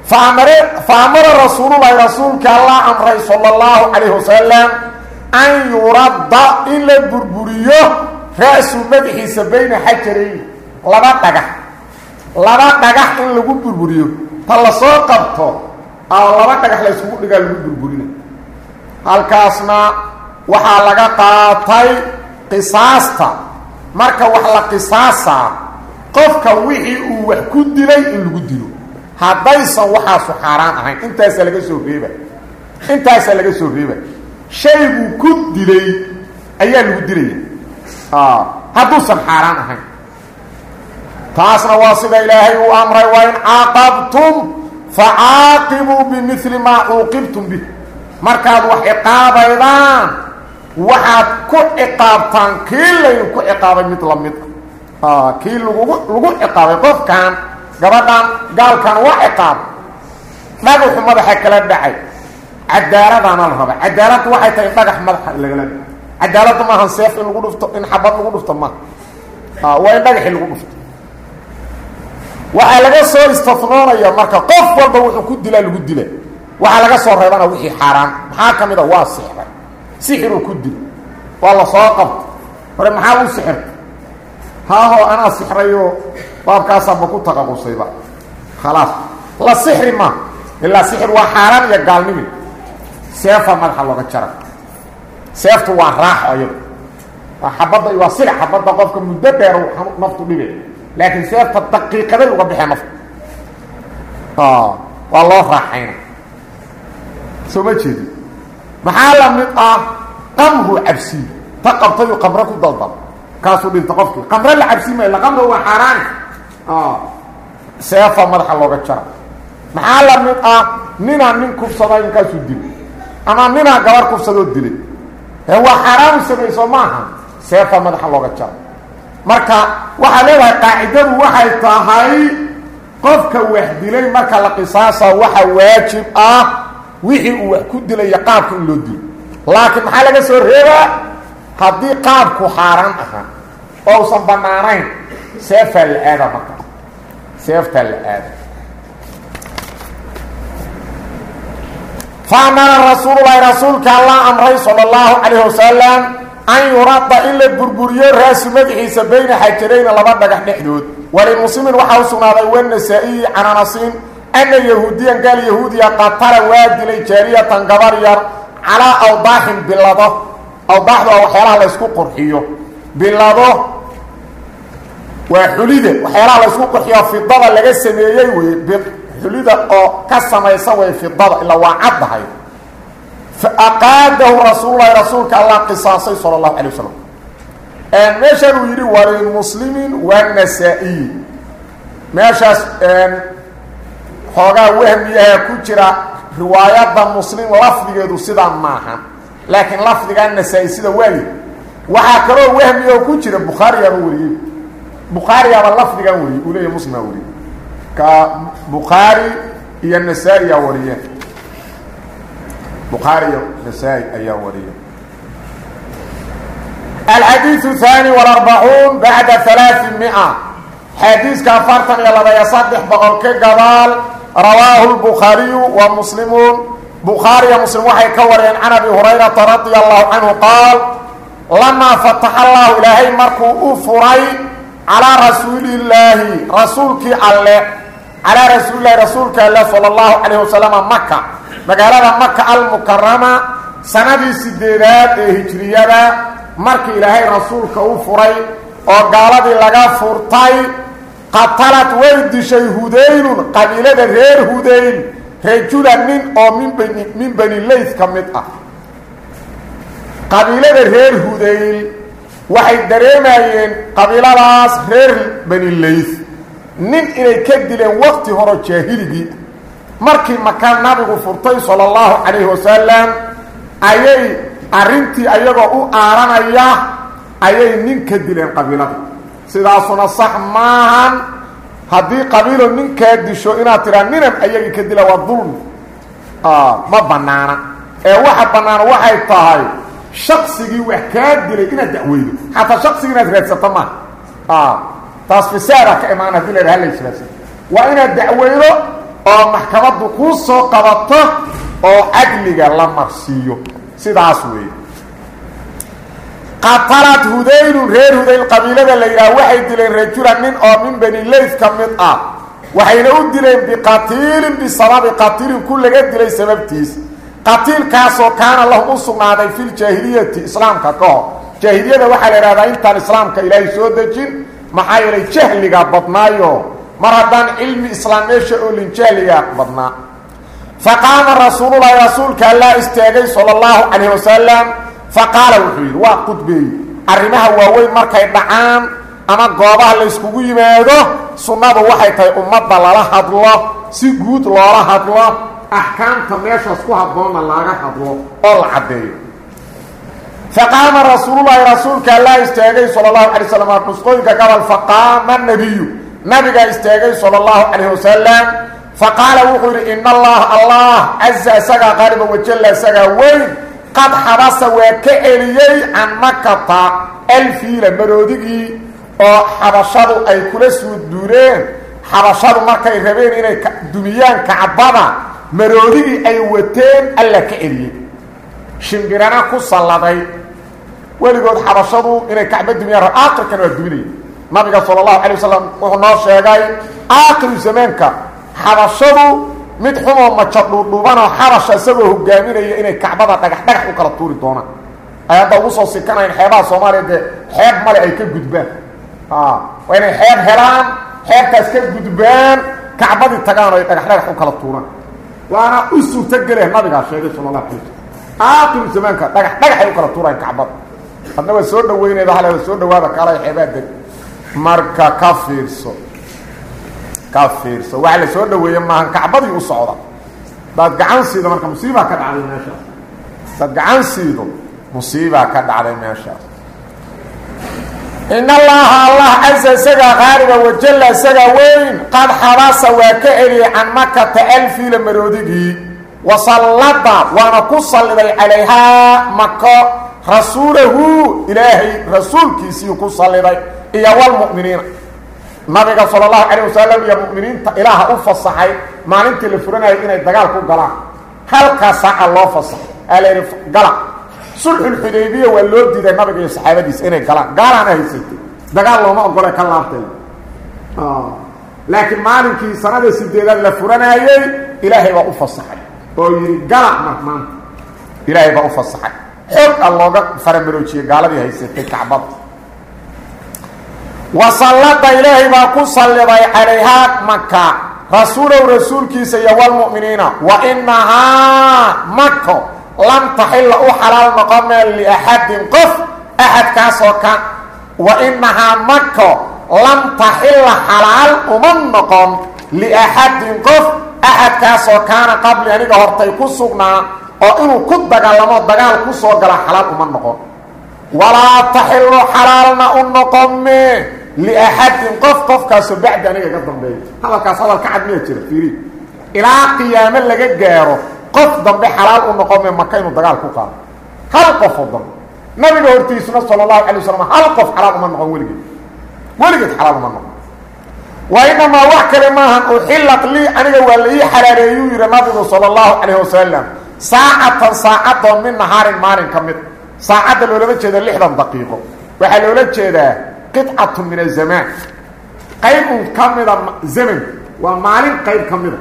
فأمر رسول الله رسولك الله أمره صلى الله عليه وسلم أن يرد إلا البربرية رأس مدحيس بين حجرين لبا دقح إن لغو بربرية فالله سوقبته أو لبا دقح لا يسوق لغا لغو بربرية halkaasna waxaa laga qaatay qisaasta marka wax la qisaasa qofka wixii uu wax ku dilay in lagu dilo haddaysan waxaasu xaaraan ahayn intaasa laga soo reeba shaygu ku dilay ayaa lagu dilaya hadduusan xaaraan ahayn taasna waa sida ilaahay uu amray wa in caaqabtum facaaqibuu bimili maa cuuqibtum bih markaad wax ciqaabaydaan waxaad ku ciqaabtaan kii laydinku ciqaabay mid la mid kii lagu ciqaabay qofkan gabadhan gaalkan waa ciqaab dhagaxu madaxa kala dhacay cadaaladana la raba cadaaladdu waxay tahay dhagax madaxa lagala dhaco cadaaladdu maahan seef in lagu dhufto in xabad lagu dhufto maaha waa in dhagaxi lagu dhufto waxaa laga soo istafnoonaya marka qof walba wuxuu ku dilaa lagu dila waxaa laga soo reebana wixii xaaraan maxaa ka mid a waa sixray sixiruu ku dil waa la soo qabto hore maxaa u sixirta haaho anaa sixrayo baabkaasaa ma ku taqaqusayba khalaas la sixri ma ilaa sixir waa xaaraan iyo gaalnimi seefa madaxa looga jara seeftu waa raaxo ayado waa xabadda waa silic xabadda qofka muddo dheer naftu dhibe laakiin seefta daqiiqaday uga baxee naftu waa loo raaxayna soo ma jeedi maxaa la mid ah qamru cabsi ta qabtayu qamro ku daldal kaasuu dhinta qofkii qamro la cabsi maayo la qamro waa xaaraan seefa madaxa looga jara maxaa la mid ah ninaa nin kufsaday inkaasuu dilay ama ninaa gabar kufsadoo dilay waa xaaraan u samayso maaha seefa madaxa looga jara marka waxaa leedahay qaacidadu waxay tahay qofka wax dilay marka la qisaasa waxa waajib ah wixii uu wax ku dilay qaabka in loo dilo laakiin maxaa laga soo reebaa haddii qaabku xaaraan ahaa oo uusan bannaanayn seefaa la aada marka seeftaa la aada faamara rasuululahi rasuulka allah amray sala allahu calayhi wasalam an yurada in la burburiyo raasu madaxiisa bayna xajarayna laba dhagax dhexdood walimuslimin waxaa u sugnaaday wanasaa'iyi can anasin ana yahuudiyan gaal yahuudiya qatala waa dilay jaariyatan gabar yar calaa awdaaxin bilado awdaaxdu waa waxyaalaha la ysku qurxiyo bilado waa xulida waxyaalaha la ysku qurxiyo fidada laga sameeyey wey xulida oo ka samaysan way fidada ilaa waa caddahay faaqaadahu rasuululahi rasuulka allah qisaasay sala allahu calay wasalam meeshaan uu yidhi walimuslimin wanasaa'iyi meeshaas xoogaa wahmiyaha ku jira riwaayadda muslim lafdigeedu sidaa maaha laakiin lafdigaa nasaa-i sida waayi waxaa kaloo wahmiyaho ku jira bukhaarigaaba wariyey bukhaarigaaba lafdigan wariyey uu leeyahy muslimaa wariyey ka bukhaari iyo nasaa-i yaa wariyeen bukhaari iyo nasaa-i ayaa wariyeen الحديث الثاني والأربعون بعد 300 حديث كفرتن يلا يصدح بقولك قبال رواه البخاري ومسلم بخاري ومسلم وحي كورين عن أبي هريرة رضي الله عنه قال لما فتح الله إلهي مركو أفري على رسول الله رسولك الله على رسول الله رسولك الله صلى الله عليه وسلم مكة مقالة مكة المكرمة سنة سديدات هجرية markii ilaahay rasuulka u furay oo gaaladii laga furtay qatalad way dishay hudaynun qabiilada reer hudayn rajulan nin oo min bani layth ka mid ah qabiilada reer hudayn waxay dareemayeen qabiiladaas reer bani layth nin inay ka dileen waqti hore jaahiligii markii makaan nabigu furtay sallallahu alayhi wasallam ayay arrintii ayagoo u aaranaya ayay ninka dileen qabiilada sidaasuna sax maahan haddii qabiilo ninkaa disho inaad tiraa ninan ayagii ka dila waa dulmi ma bannaana ee waxa bannaana waxay tahay shaqsigii wax kaa dilay inaad dacweydo xataa shaqsigii inaad raadsato maaha taas fisaada ka imaan haddii la yidhaha la israadsan waa inaad dacweydo oo maxkamaddu kuu soo qabato oo cadliga la marsiiyo sidaas weeye qatalat hudaylun reer hudayl qabiilada la yidhaha waxay dileen rajulan nin oo min bani layth ka mid ah waxayna u dileen biqatiilin bisababi qatiilin ku laga dilay sababtiis qatiilkaasoo kaana lahum u sugnaaday fi ljaahiliyati islaamka ka hor jaahiliyada waxaa la yidhahdaa intaan islaamka ilaahay soo dejin maxaa yeelay jahliga badnaayo mar haddaan cilmi islaam meesha oolin jahliga badnaa faqaama rasuululahi rasuulka allaa istaagay sala allahu calayh wasalam faqaala wuxuu yidhi waa qudbeey arrimaha waaweyn markay dhacaan ama goobaha la yskugu yimaado sunnadu waxay tahay ummadda lala hadlo si guud loola hadlo axkaamta meeshaas ku habboonna laga hadlo oo la caddeeyo faqaama rasuululahi rasuulka allaa istaagay sala allahu calay wasalam nusqooyinka gobol faqaama nabiyu nabigaa istaagay sala allahu calayh wasalam faqaala wuxuu yidhi ina allaha allah caza isagaa qaaliba wajalla isagaa weyn qad xabasa waa ka celiyey can makata alfiila maroodigii oo xabashadu ay kula soo duureen xabashadu markay rabeen inay dumiyaan kacbada maroodigii ay wateen alla ka celiyey shimbirana ku salladay weligood xabashadu inay kacba dumiyaan aakhirkan waa duminaya nabiga sala allahu calay wasalam wuxuu noo sheegay aakhiru zamaanka xabashadu mid xumoo maja dhuudhuubanoo xabasha isagoo hogaaminaya inay kacbada dhagax u kala tuuri doonaan ay hadda ugu soo sikanayn xeebaha soomaaliya dee xeeb male ay ka gudbaan waa inay xeeb helaan xeebtaas ka gudbaan kacbadii tagaan oo ay dhagax u kala tuuraan waana u suurtogele nabigaa sheegay sala allahu alay wasalam aakhiru zamaanka dhagaxay u kala tuuraan kacbada hadna waa soo dhaweynayda hale waa soo dhawaada kaalay xeebaa deg marka ka fiirso waxa la soo dhaweeye maahan kacbadii u socda daad gacan siido marka musiibaa ka dhacday meeshaas daad gacan siido musiibaa ka dhacday meeshaas in allaha allah caza isagaa qaaliba wajalla isagaa weyn qad xabasa waa ka celiyey can makata alfiila maroodigii wasallada waana ku salliday calayhaa mako rasuulahu ilaahay rasuulkiisii ku salliday iyo walmu'miniina nabiga sala allahu calayh wasalam iyo mu'miniinta ilaaha u fasaxay maalintii la furanayo inay dagaal ku galaan halkaa saaca loo fasaxay aa la yidhi gala sulxulxudaybiya waa loo diiday nabiga iyo saxaabadiisa inay galaan gaalaana haysatay dagaal looma ogole ka laabtay laakiin maalinkii sanada 8aad la furanaayey ilaahay baa u fasaxay oo yidhi gala maanta ilaahay baa u fasaxay xoog a looga faramaroojiyey gaaladii haysatay kacbada wasallada ilaahay baa ku salliday calayhaa maka rasuulow rasuulkiisa iyo walmu'miniina wa inahaa mako lam taxilla u xalaal noqomeen liaxadin qof axadkaasoo kan wa inahaa mako lam taxilla xalaal uma noqon liaxadin qof axadkaasoo kaana qabli aniga hortay ku sugnaa oo inuu ku dagaalamo dagaal ku soo gala xalaal uma noqon walaa taxillu xalaalna u noqome liaxadin qofkaasoo bacdi aniga iga dambeeya hadalkaas hadal ka cad miya jira fiiri ilaa qiyaamo laga gaaro qof dambe xalaal u noqome maka inuu dagaal ku qaado hal qofoo dambe nabiga hortiisuna sala allahu calay wasalam hal qof xalaal uma noqon weligeed xalaal uma noqon wa inamaa wax kale maahan uxillat lii aniga waa la ii xalaaleeyuu yidhi nabigu sala allahu calayh wasalam saacatan saacadoo min nahaarin maalin ka mid saacadda loolama jeeda 60 daqiiqo waxaa loola jeedaa qطcaة min الزamaan qayb un ka mida zaman waa maalin qayb ka mida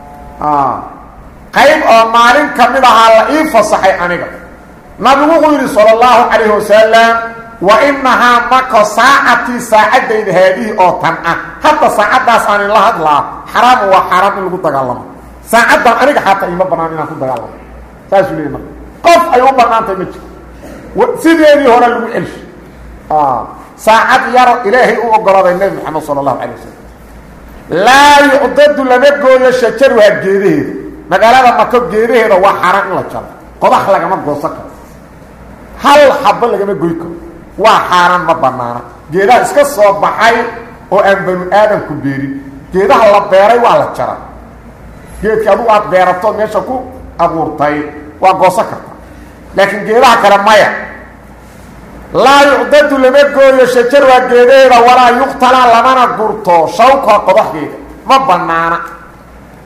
qayb oo maalin ka mid ahaa la ii fasaxay aniga nabigu wuxuu yidhi salى الlahu عalayه wasalam wainahaa mako saacatii saacadayda haadihi oo tan ah hadda saacaddaas aan inla hadlaa xaraam waa xaaraam in lagu dagaalamo saacaddan aniga xataa iima banaan inaan ku dagaalamo saasuu leeyay marka qof ay u banaantahay ma jiro sideedii hore lagu celsho saacad yar ilaahay u ogolaaday nabi maxamed sala allahu calay wasalam laa yucdadu lama gooyo shajaruha geedaheeda magaalada mako geedaheeda waa xaaraan in la jaro qodax lagama goosan karo hal xabbo lagama goy karo waa xaaraan ma banaana geedaha iska soo baxay oo aan banu aadamku beerin geedaha la beeray waa la jaraa geedkii adugu aad beerato meesha ku abuurtay waa goosan karta laakiin geedaha kale maya laa yucdadu lama gooyo shajaruha geedaheeda walaa yuqtala lamana gurto shawka qodaxdeeda ma banaana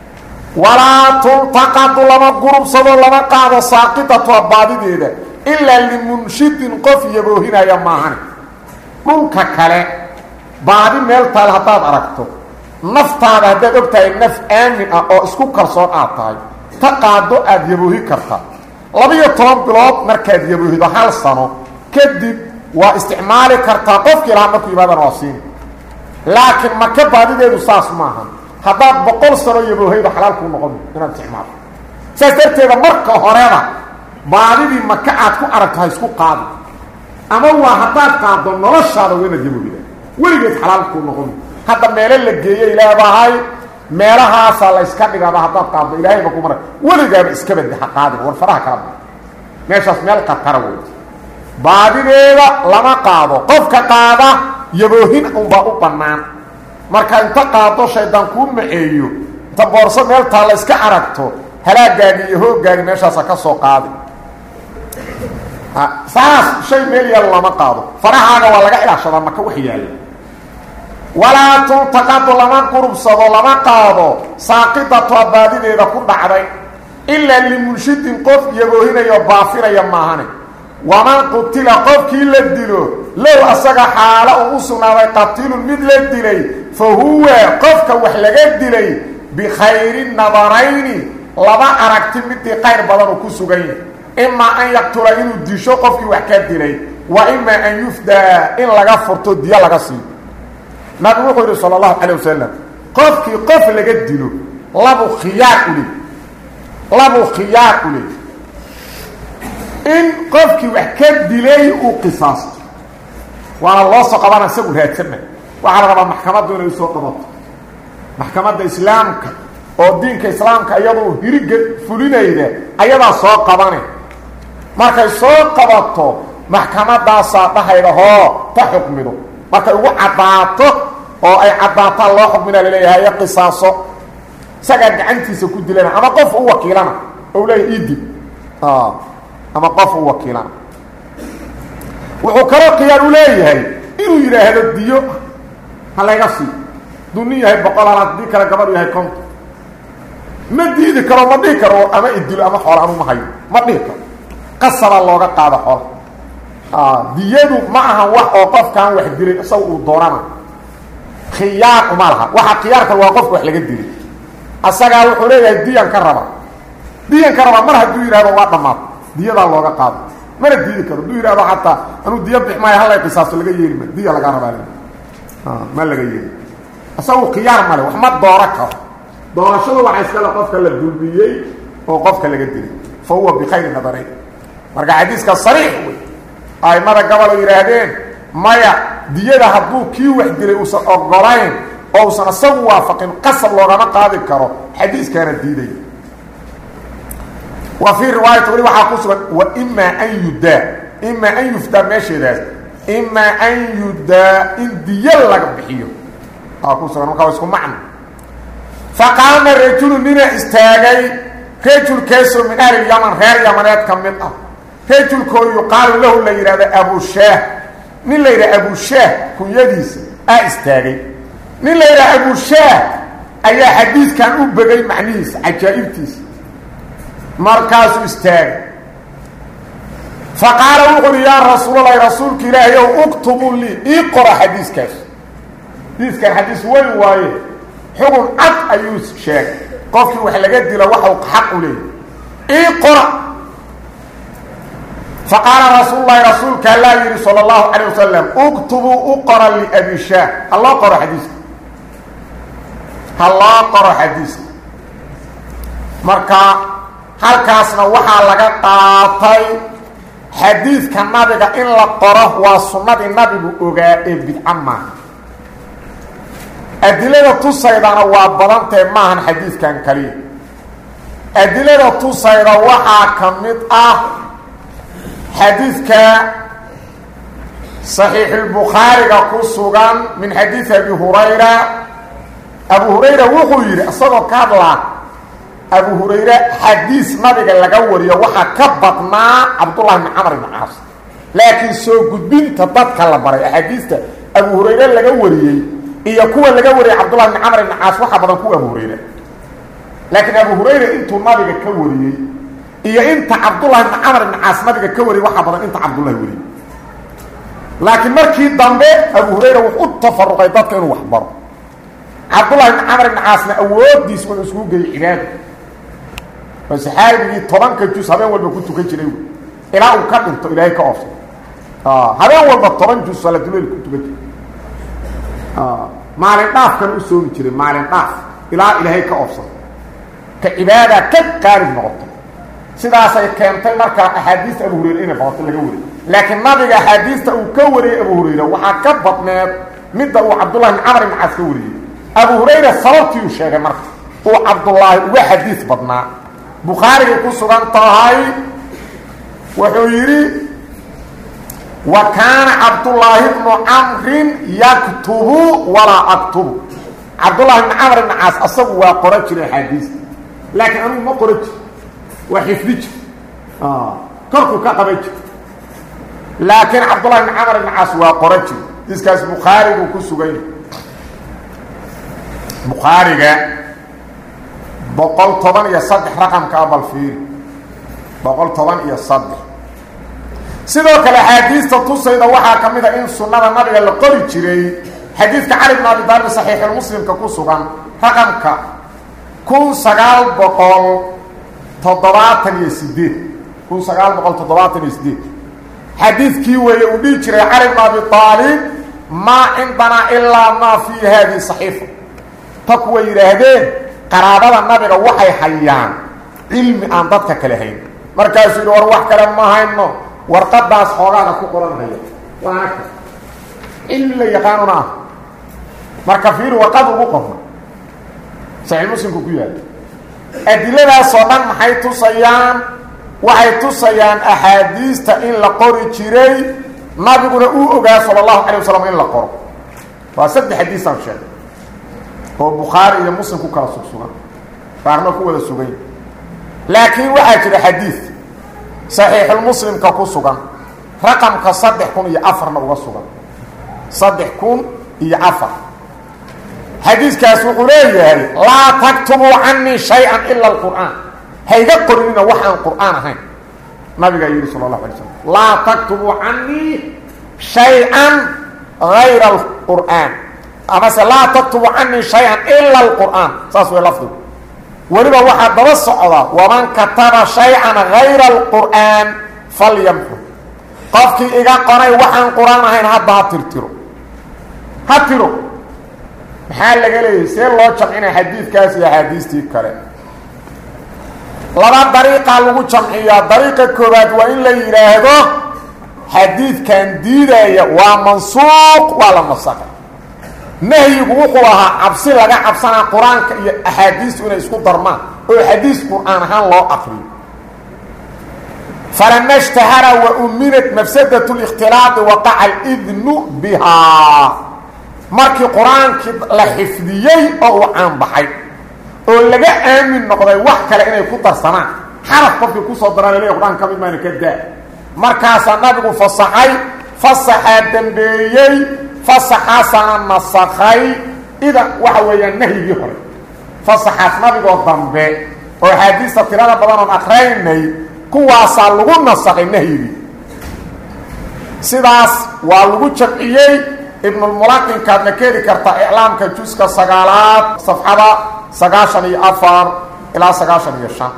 walaa tultaqadu lama gurubsado lama qaado saaqidatu baadideeda ilaa limunshidin qof yaboohinaya maahan dhulka kale baadi meel taal haddaad aragto naftaada haddaad ogtahay naf aamin ah oo isku kalsoon aad tahay ta qaado aad yaboohi karta 12 bilood markaad yaboohido 1 sano kadib waa isticmaali kartaa qofkii lahaa markuu yimaadana waa siin laakiin maka baadideedu saas maaha haddaad 100 sano yaboohaydo xalaal kuu noqon inaad isticmaalo saas darteeda marka horeba baadidii maka aad ku aragtahay isku qaado ama waa haddaad qaado noloshaada weynaad yaboohida weligeed xalaal kuu noqon hadda meelo la geeyey leedahay meelahaasaa la iska dhigaaba haddaad qaado ilaahayba ku maray weligaaba iska baddaha qaadin war faraha kala meeshaas meel qatara wey baadideeda lama qaado qofka qaada yaboohin unbaa u bannaan marka inta qaado shaydaan kuu maceeyo inta boorso meel taa la iska aragto halaagaagi iyo hooggaagi meeshaasa ka soo qaadi saas shay meel yaal lama qaado farahaaga waa laga ilaashadaa maka wax yaalla walaa tultaqadu lama gurubsado lama qaado saaqidatu baadideeda ku dhacday ilaa limunshidin qof yaboohinayo baafinaya maahane waman qutila qofkii la dilo low asaga xaala uu u sugnaaday qatilun mid la dilay fa huwa qofka wax laga dilay bikhayri nadarayni laba aragti midii qayr badan uu ku sugan yahay ima an yaqtula inuu disho qofkii wax ka dilay wa ima an yufdaa in laga furto diya laga siiyo nabi wuxuu yidhi sala allahu calay wasalam qofkii qof laga dilo labu khiyaar u leh in qofkii wax ka dilay uu qisaasto waana loo soo qabana isagu raadsanna waxaa la rabaa maxkamaddu inay soo qabato maxkamadda islaamka oo diinka islaamka iyadoo hiriga fulinayda ayadaa soo qabane markay soo qabato maxkamadaasaa dhahayda hoo ta xukmido markay ugu caddaato oo ay caddaataan loo xukminaa laleeyahay qisaaso isagaa gacantiisa ku dilana ama qof u wakiilana oo leeyahay idib ama qof u wakiilana wuxuu kaloo khiyaar u leeyahay inuu yidhaahdo diyo ha layga sii duu nin yahay 100 halaad dii kale gabadhu yahay 50 ma diidi karo ma dhihi karo ama idilo ama xoolo anu ma hayo ma dhihi karo qasabaa looga qaado xoolo diyadu ma aha wax oo qofkaan wax dilay isaga uu doorana khiyaar uma laha waxa khiyaarka waa qofka wax laga dilay asagaa wuxuu leeyahay diyan ka raba mar hadduu yidhaahdo waa dhammaad diyadaa looga qaado mana diidi karo hadduu yidhahdo xataa anuu diya bixmaayo hallay qisaasto laga yeeli ma diya laga rabaa ma laga yeeli asagu khiyaar male wax ma dooro karo doorashadu waxaa iskale qofka la dulmiyey oo qofka laga dilay fa huwa bikhayri nadarayn marka xadiiska sariix wey aimada gabal yidhaahdeen maya diyada hadduu kii wax dilay uusan ogolayn oo uusan isagu waafaqin qasab loogama qaadi karo xadiiskaana diiday wa fii riwaayati weli waxaa ku sugan wa imaa an yudaa imaa an yufdaa meesheedaas imaa an yudaa in diyo laga bixiyo aa ku sugan markaa waa isku macno faqaama rajulu nina istaagay rajulkaasoo min ahli yaman reer yamaneed ka mid ah rajulkoo yuqaalu lahu la yidhahdo abushaah nin la yidhaha abushaah kunyadiisa istaagay nin la yidhaha abushaah ayaa xadiidkan u begay macnihiisa cajaa'ibtiisa markaasuu istaagay faqaala wuxu uhi yaa rasuulalahi rasuulka ilaahay ow uktubuu lii ii qora xadiiskaas xadiiskan xadiis weyn waaye xugun cad ayuu sheegay qofkii wax laga dilo waxau xaq u leeyahy ii qora faqaala rasuululahi rasuulka allaa yidhi sala allahu calay wasalam uktubuu u qora liabi shaah ha loo qoro xadiiska marka halkaasna waxaa laga qaatay xadiidka nabiga in la qoro waa sunnadii nabigu ogaa ee bidca maaha adilada tusaydana waa badantae maahan xadiidkan kaliya adilada tusayda waxaa ka mid ah xadiidka saxiixulbukhaariga ku sugan min xadiidi abi hurayra abu hurayra wuxuu yidhi isagoo ka hadlaa abu hurayre xadiis nabiga laga wariyo waxaa ka badnaa cabdullahi bni camar ibni caas laakiin soo gudbinta dadka la baray axaadiista abu hurayre laga wariyey iyo kuwa laga wariyay cabdullahi bni camar ibni caas waxaa badan kuwa abu hurayre لكن أبو هريرة انتو النبي كوري إيا انت عبد الله بن عمرو بن عاص نبي كوري وحبضا انت عبد الله وري لكن مركي الضنبي أبو هريرة وقود تفرقيتات كانوا وحبروا عبد الله بن عمرو بن عاص أود دي اسمه اسمه جاي عباد بس حاربي طبعا كنتو هذا أول ما كنتو كنتو إلى أن كنتو إلهي كأفضل هذا أول ما طبعا كنتو صلاة الليل كنتو كنتو مالين طاف كانوا أسوه كنتو مالين طاف إلهي كأفضل كعبادة كقارب نغطة سيداسي كانتين مركا أحاديث أبو هريرة إنا بغطة لقوري لكن نبغى أحاديث أكوري أبو هريرة وحكبت ناب مدى عبد الله بن عمرو بن عاص كوري أبو هريرة صلبتي وشاقة مركا وعبد الله وحديث بطنا بخاري يقول سبحان طهاي وحويري وكان عبد الله بن عمرو يكتب ولا أكتب عبد الله بن عمرو بن عاص أصبوا قرأت الحديث لكن أنا ما قرأت وحفظت كركو كقبت لكن عبد الله بن عمرو بن عاص وقرأت إسكاس بخاري وكسوغين بخاري بقول طبعا يصدح رقم كابل فيه بقول طبعا يصدح سيدوك الحديث تتصيد وحا كميدا إن سنة النبي اللي قرأت جري حديث كعلي بن أبي طالب صحيح المسلم ككسوغان رقم ك كون سقال بقول تضباطن يسديد كون سقال بقول تضباطن يسديد حديث كيوه يودي جري علي بن أبي طالب ما عندنا إلا ما في هذه الصحيفة تقوى يرهدين قرابة النبي وحي حيان علم أن ضدك كلهين مركز يدور وح كلام ما هينه ورقد باس حوغانا كقران هي وهكذا إلا يقانونا مركفير وقد وقفنا صحيح المسلم كوكيات أدلنا صنان محيطو صيان وحيطو صيان أحاديث تإن لقوري تشيري ما بيقول أوغا صلى الله عليه وسلم إن لقور فأسد حديث عن شيء هو بخاري إلى مسلم كوكا سوكسونا فأغنى كوكا سوكين لكن وحيطو حديث صحيح المسلم كوكسونا رقم كصدح كون يأفر نوغسونا صدح كون يأفر حديث كاسو قريه لا تكتبوا عني شيئا إلا القرآن هيدا قرننا وحا القرآن هين نبي قال صلى الله عليه وسلم لا تكتبوا عني شيئا غير القرآن أما لا تكتبوا عني شيئا إلا القرآن ساسوي لفظه ولما واحد درس الله ومن كتب شيئا غير القرآن فليمحو قفك إذا قرأي وحا القرآن هين هذا هاترو محال لقليه سير الله جمعين حديث كاسي حديثتي كره لما طريقة لغو جمعية طريقة كبات وإن ليراهده حديث كان ديدايا ومنصوق ولا مصاق نهي بوقوها عبسي لغا عبسانا قرآن أحاديث وإن يسكو درمان وحديث قرآن هان الله أقري فلما اشتهر وأمنت مفسدة الاختلاط وقع الإذن بها markii quraanki la xifdiyay oo aan baxay oo laga aamin noqday wax kale inay ku darsanaan xaraf qofkii ku soo daran leeyahay quraan kamid ma ka daa markaas nabigu fasaxa dambeeyay fasaxa sana nasakhay ida waxa weeyaan nahyi hore fasaxa nabigu dambe oo hadiisa tirada badan oo aqraynay kuwaas lagu nasakhay nahyi sidaas waa lagu jabciyay ابن الملاقين كان نكيري كرتا إعلام كجوزك سقالات صفحة سقاشني أفر إلى سقاشني الشام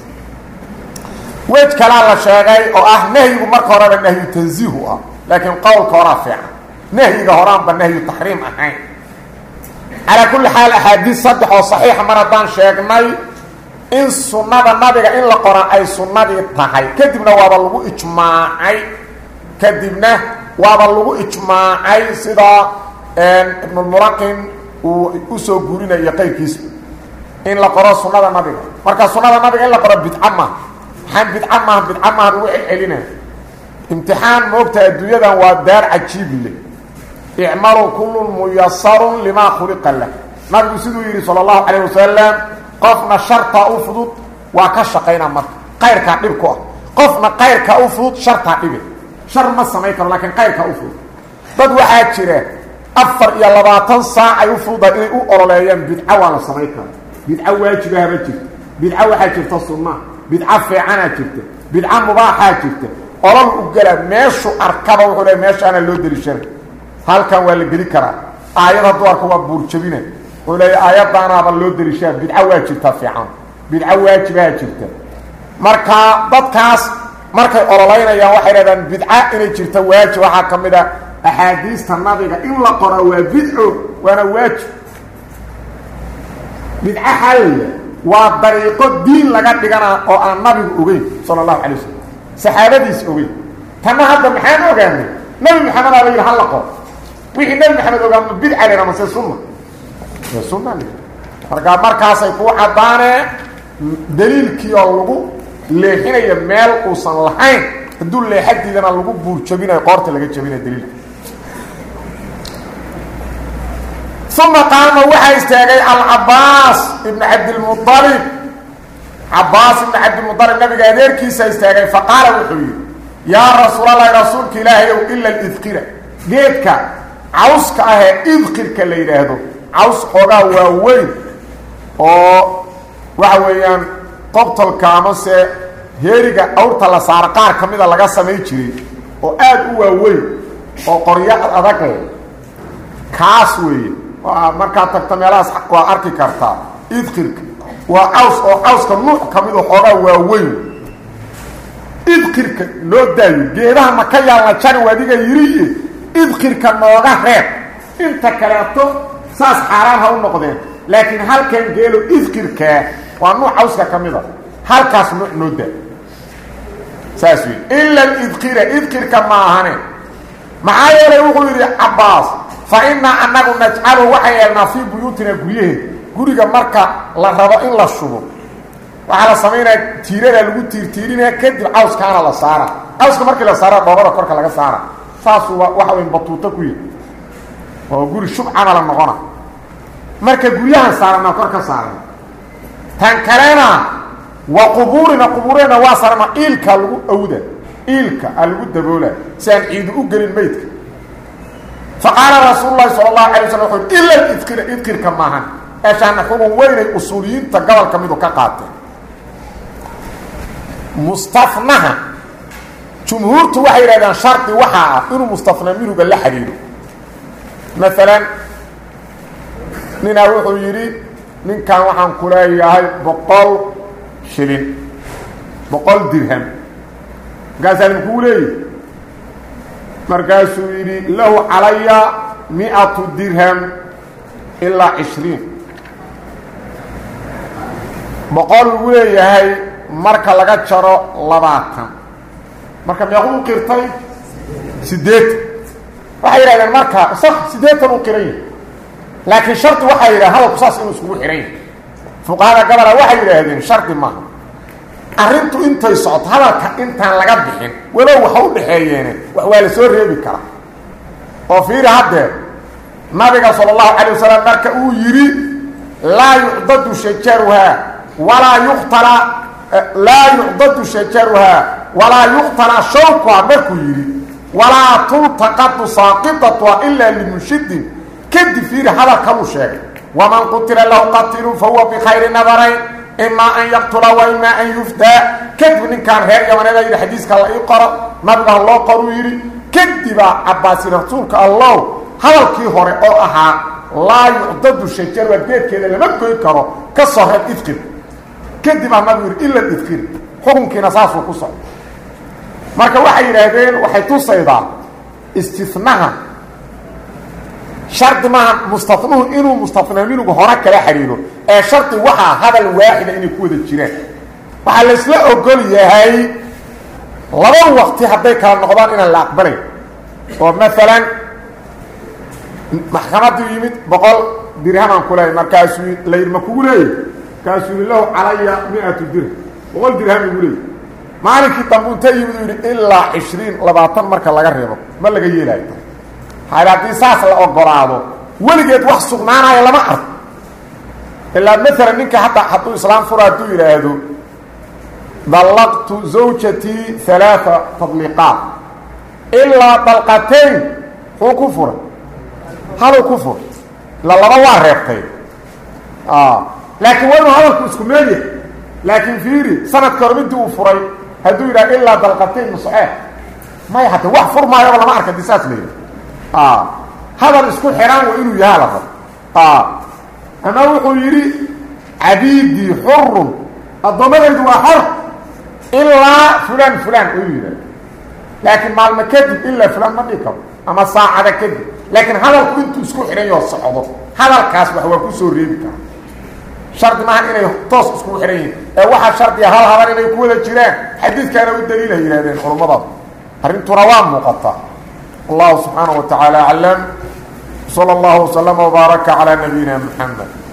ويج كلام الشيغي أو نهي ومركورة بالنهي تنزيهها لكن قول كرافع نهي هرام بالنهي تحريم أحين على كل حال أحاديث صدح وصحيح مرضان شيغني إن سنة النبي إن لقرأ أي سنة التحي كدبنا وابلغو إجماعي كدبنا وابلغو إجماعي سيدا ابن المراقم وسو غورينا يقيكيس إن لقرأ سنة النبي مركز سنة النبي إن لقرأ بدعمة حان بدعمة روح العلينا امتحان موقتا الدنيا ودار عجيب لي اعملوا كل ميسر لما خلق له نبي سيدو يري صلى الله عليه وسلم قفنا شرطة أفضل وكشقينا مرة غير كعبكوا قفنا غير كأفضل شرطة عبه شر ما سميك لكن غير كأفضل ضد واحد شراء أفر إيا 20 ساعة يفضل إيه أورليان بدعوة سميك بدعة واجبها بجرت بدعة وحاجرت السنة بدعة فعنا جرت بدعة مباحة جرت قرن أقل ماشو أركبه وحولي ماشو أنا اللي أدري الشرك هل كان والي قلي كرا آيات الدوار كوا بورشبينه وحولي آيات دانا اللي أدري الشرك بدعة واجبها فعنا بدعة واجبها جرت marka dadkaas markay oroleynayaan waxay raadaan bid'a inay jirto waajib waxa kamida ahadiista nabiga in la qoro waa bid'o wana waajib bid'a hal waa dariiqo diin laga dhigana oo aan nabigu ogeyn sallallahu alayhi wasallam saxaabadiis ogeyn tana hadda maxaan ogaanay nabi maxamed alayhi hal qor wixii nabi maxamed ogaan bid'a leena ma sunna markaas ay ku cadaanee daliilkii oo lagu leexinaya meel uusan lahayn haduu leexadiidana lagu buurjabinayo qoorta laga jabinayo daliilka ثم قام وحي استاغي العباس ابن عبد المطلب عباس ابن عبد المطلب النبي غيركيسا استاغي فقال وحي يا رسول الله رسولك إلهي إلا الإذكرة جيتك عوسك أهي إذكرك اللي يرهدو عوس خوغا ووين وحويان قبطل كامسة هيريغا أورتا لسارقار كميدا لغا سميجري وآد ووين وقريات أذكي كاسوي marka tagtameelaas xaq waa arki kartaa idqirka waa aws ka nuuc kamid xogaa waa weyn idqirka loo daayo geedaha ma ka yaala jan wadiga yiri idqirka nooga reeb inta kaleeto saas xaraan ha u noqdeen laakiin halkan geelo idqirka waa nuuc awska kamida halkaas nuuc noo daa saasi illa idqirka ma ahane maxaa yeelay wuxuu yiri Abbas فإن أنه نجعله وحيالنا في بيوتنا قريقا مركا لربا إن لا شبه وعلى سمينا تيرينا لغو تيرينا كدب عوز كان لا سارة عوز كمركا لا سارة بابارا كوركا لغا سارة ساسوا وحوين بطوطة كوي وقولي شب عملا نغانا مركا قريها سارة كوركا سارة تنكرينا وقبورنا واصرنا إلكا لغو أودا إلكا لغو دبولا سيان عيدو أقل الميتك فقال رسول الله صلى الله عليه وسلم إلا الإذكر كماهن عشان نكون وين الأصوليين تقبل كميدو كقاتل مستثنها جمهور توحي لدى شرط وحا إنه مستثنى منه قال لحديده مثلا نروح يريد من كان وحن كلاي هاي بقال شلين بقال درهم قال سالم كولي مركاسو يري له علي 100 درهم إلا 20 بقول ويلي هاي مركا لغا جرو 20 مركا ميقول قرطي سديت waxay yiraahdeen marka sax 8 uu qiray laakiin sharti waxa yiraahdaa hal qisas inuu isku xiray fuqaada gabara waxay yiraahdeen sharti ma arrintu intay socod hadalka intaan laga bixin walow waxa u dhaxeeyeen wax waa la soo reebi kara oo fiir hadde nabiga sallallahu alayhi wasallam marka uu yiri la yu'dadu shajaruha wala yuqtala la yu'dadu shajaruha wala yuqtala shawqa markuu yiri wala tultaqatu saqitatu illa limushid kadi fiir hadalka uu sheegay waman qutila lahu qatilun fa huwa bi khayri nadarayn إما أن يقتل وإما أن يفتى كذب كان هير يمن هذا الحديث كالله يقرأ نبغى الله قرويري كذب عباس رسولك الله هذا الكيهور أو أها لا يعدد الشجر والبيت كذا لما يكره كالصهر الإذكر كذب النبي إلا الإذكر حكم كنصاص وقصة مارك وحي رهدين وحي تصيدا استثناها شرط ما مستثنوه إنه مستثنى منه بهراك لا حريره شرط وحا هذا الواحد إنه يكون الجنان وحال الإسلاء أقول يهي لو وقت حبيك النقضان إنا اللي أقبله ومثلا محكمة يمت بقول درهم عن كله مركاسوي لا يرمكولي كاسوي له علي 100 درهم بقول درهم يقولي مالك تنبون تيبدو إلا 20 لباطن مركا لغا ريبو ما لغا يلاي هذا ساس لا اوغراado waligeed wax sugnaanaya lama ark illa mesela ninka hatta islaam furaadu yiraahdo dalaqtu zawjati 3 tadliqat illa dalqatayn kufur hal kufur la laba waa reebtay لكن وين هذا اسكمالي لكن فيري سنة كرمتي وفري هدو إلى إلا دلقتين نصحيح ما يحتى وحفر ما يولا ما أركا ديساس ليه هذا الاسكول حيران وإنه يهالفر أنا وحو يري عبيدي حر الضمان يدوى حر إلا فلان فلان أريد لكن مع المكذب إلا فلان ما بيكب أما صاعد كذب لكن هذا كنت اسكول حيران يوصحه هذا الكاس وحو كسو ريبك شرط ما إنه توس اسكول حيران واحد شرط يهال هذا إنه يكون الجيران حديث كان والدليل هي هذين حرمضات هرنت روان مقطع الله سبحانه وتعالى علم صلى الله وسلم وبارك على نبينا محمد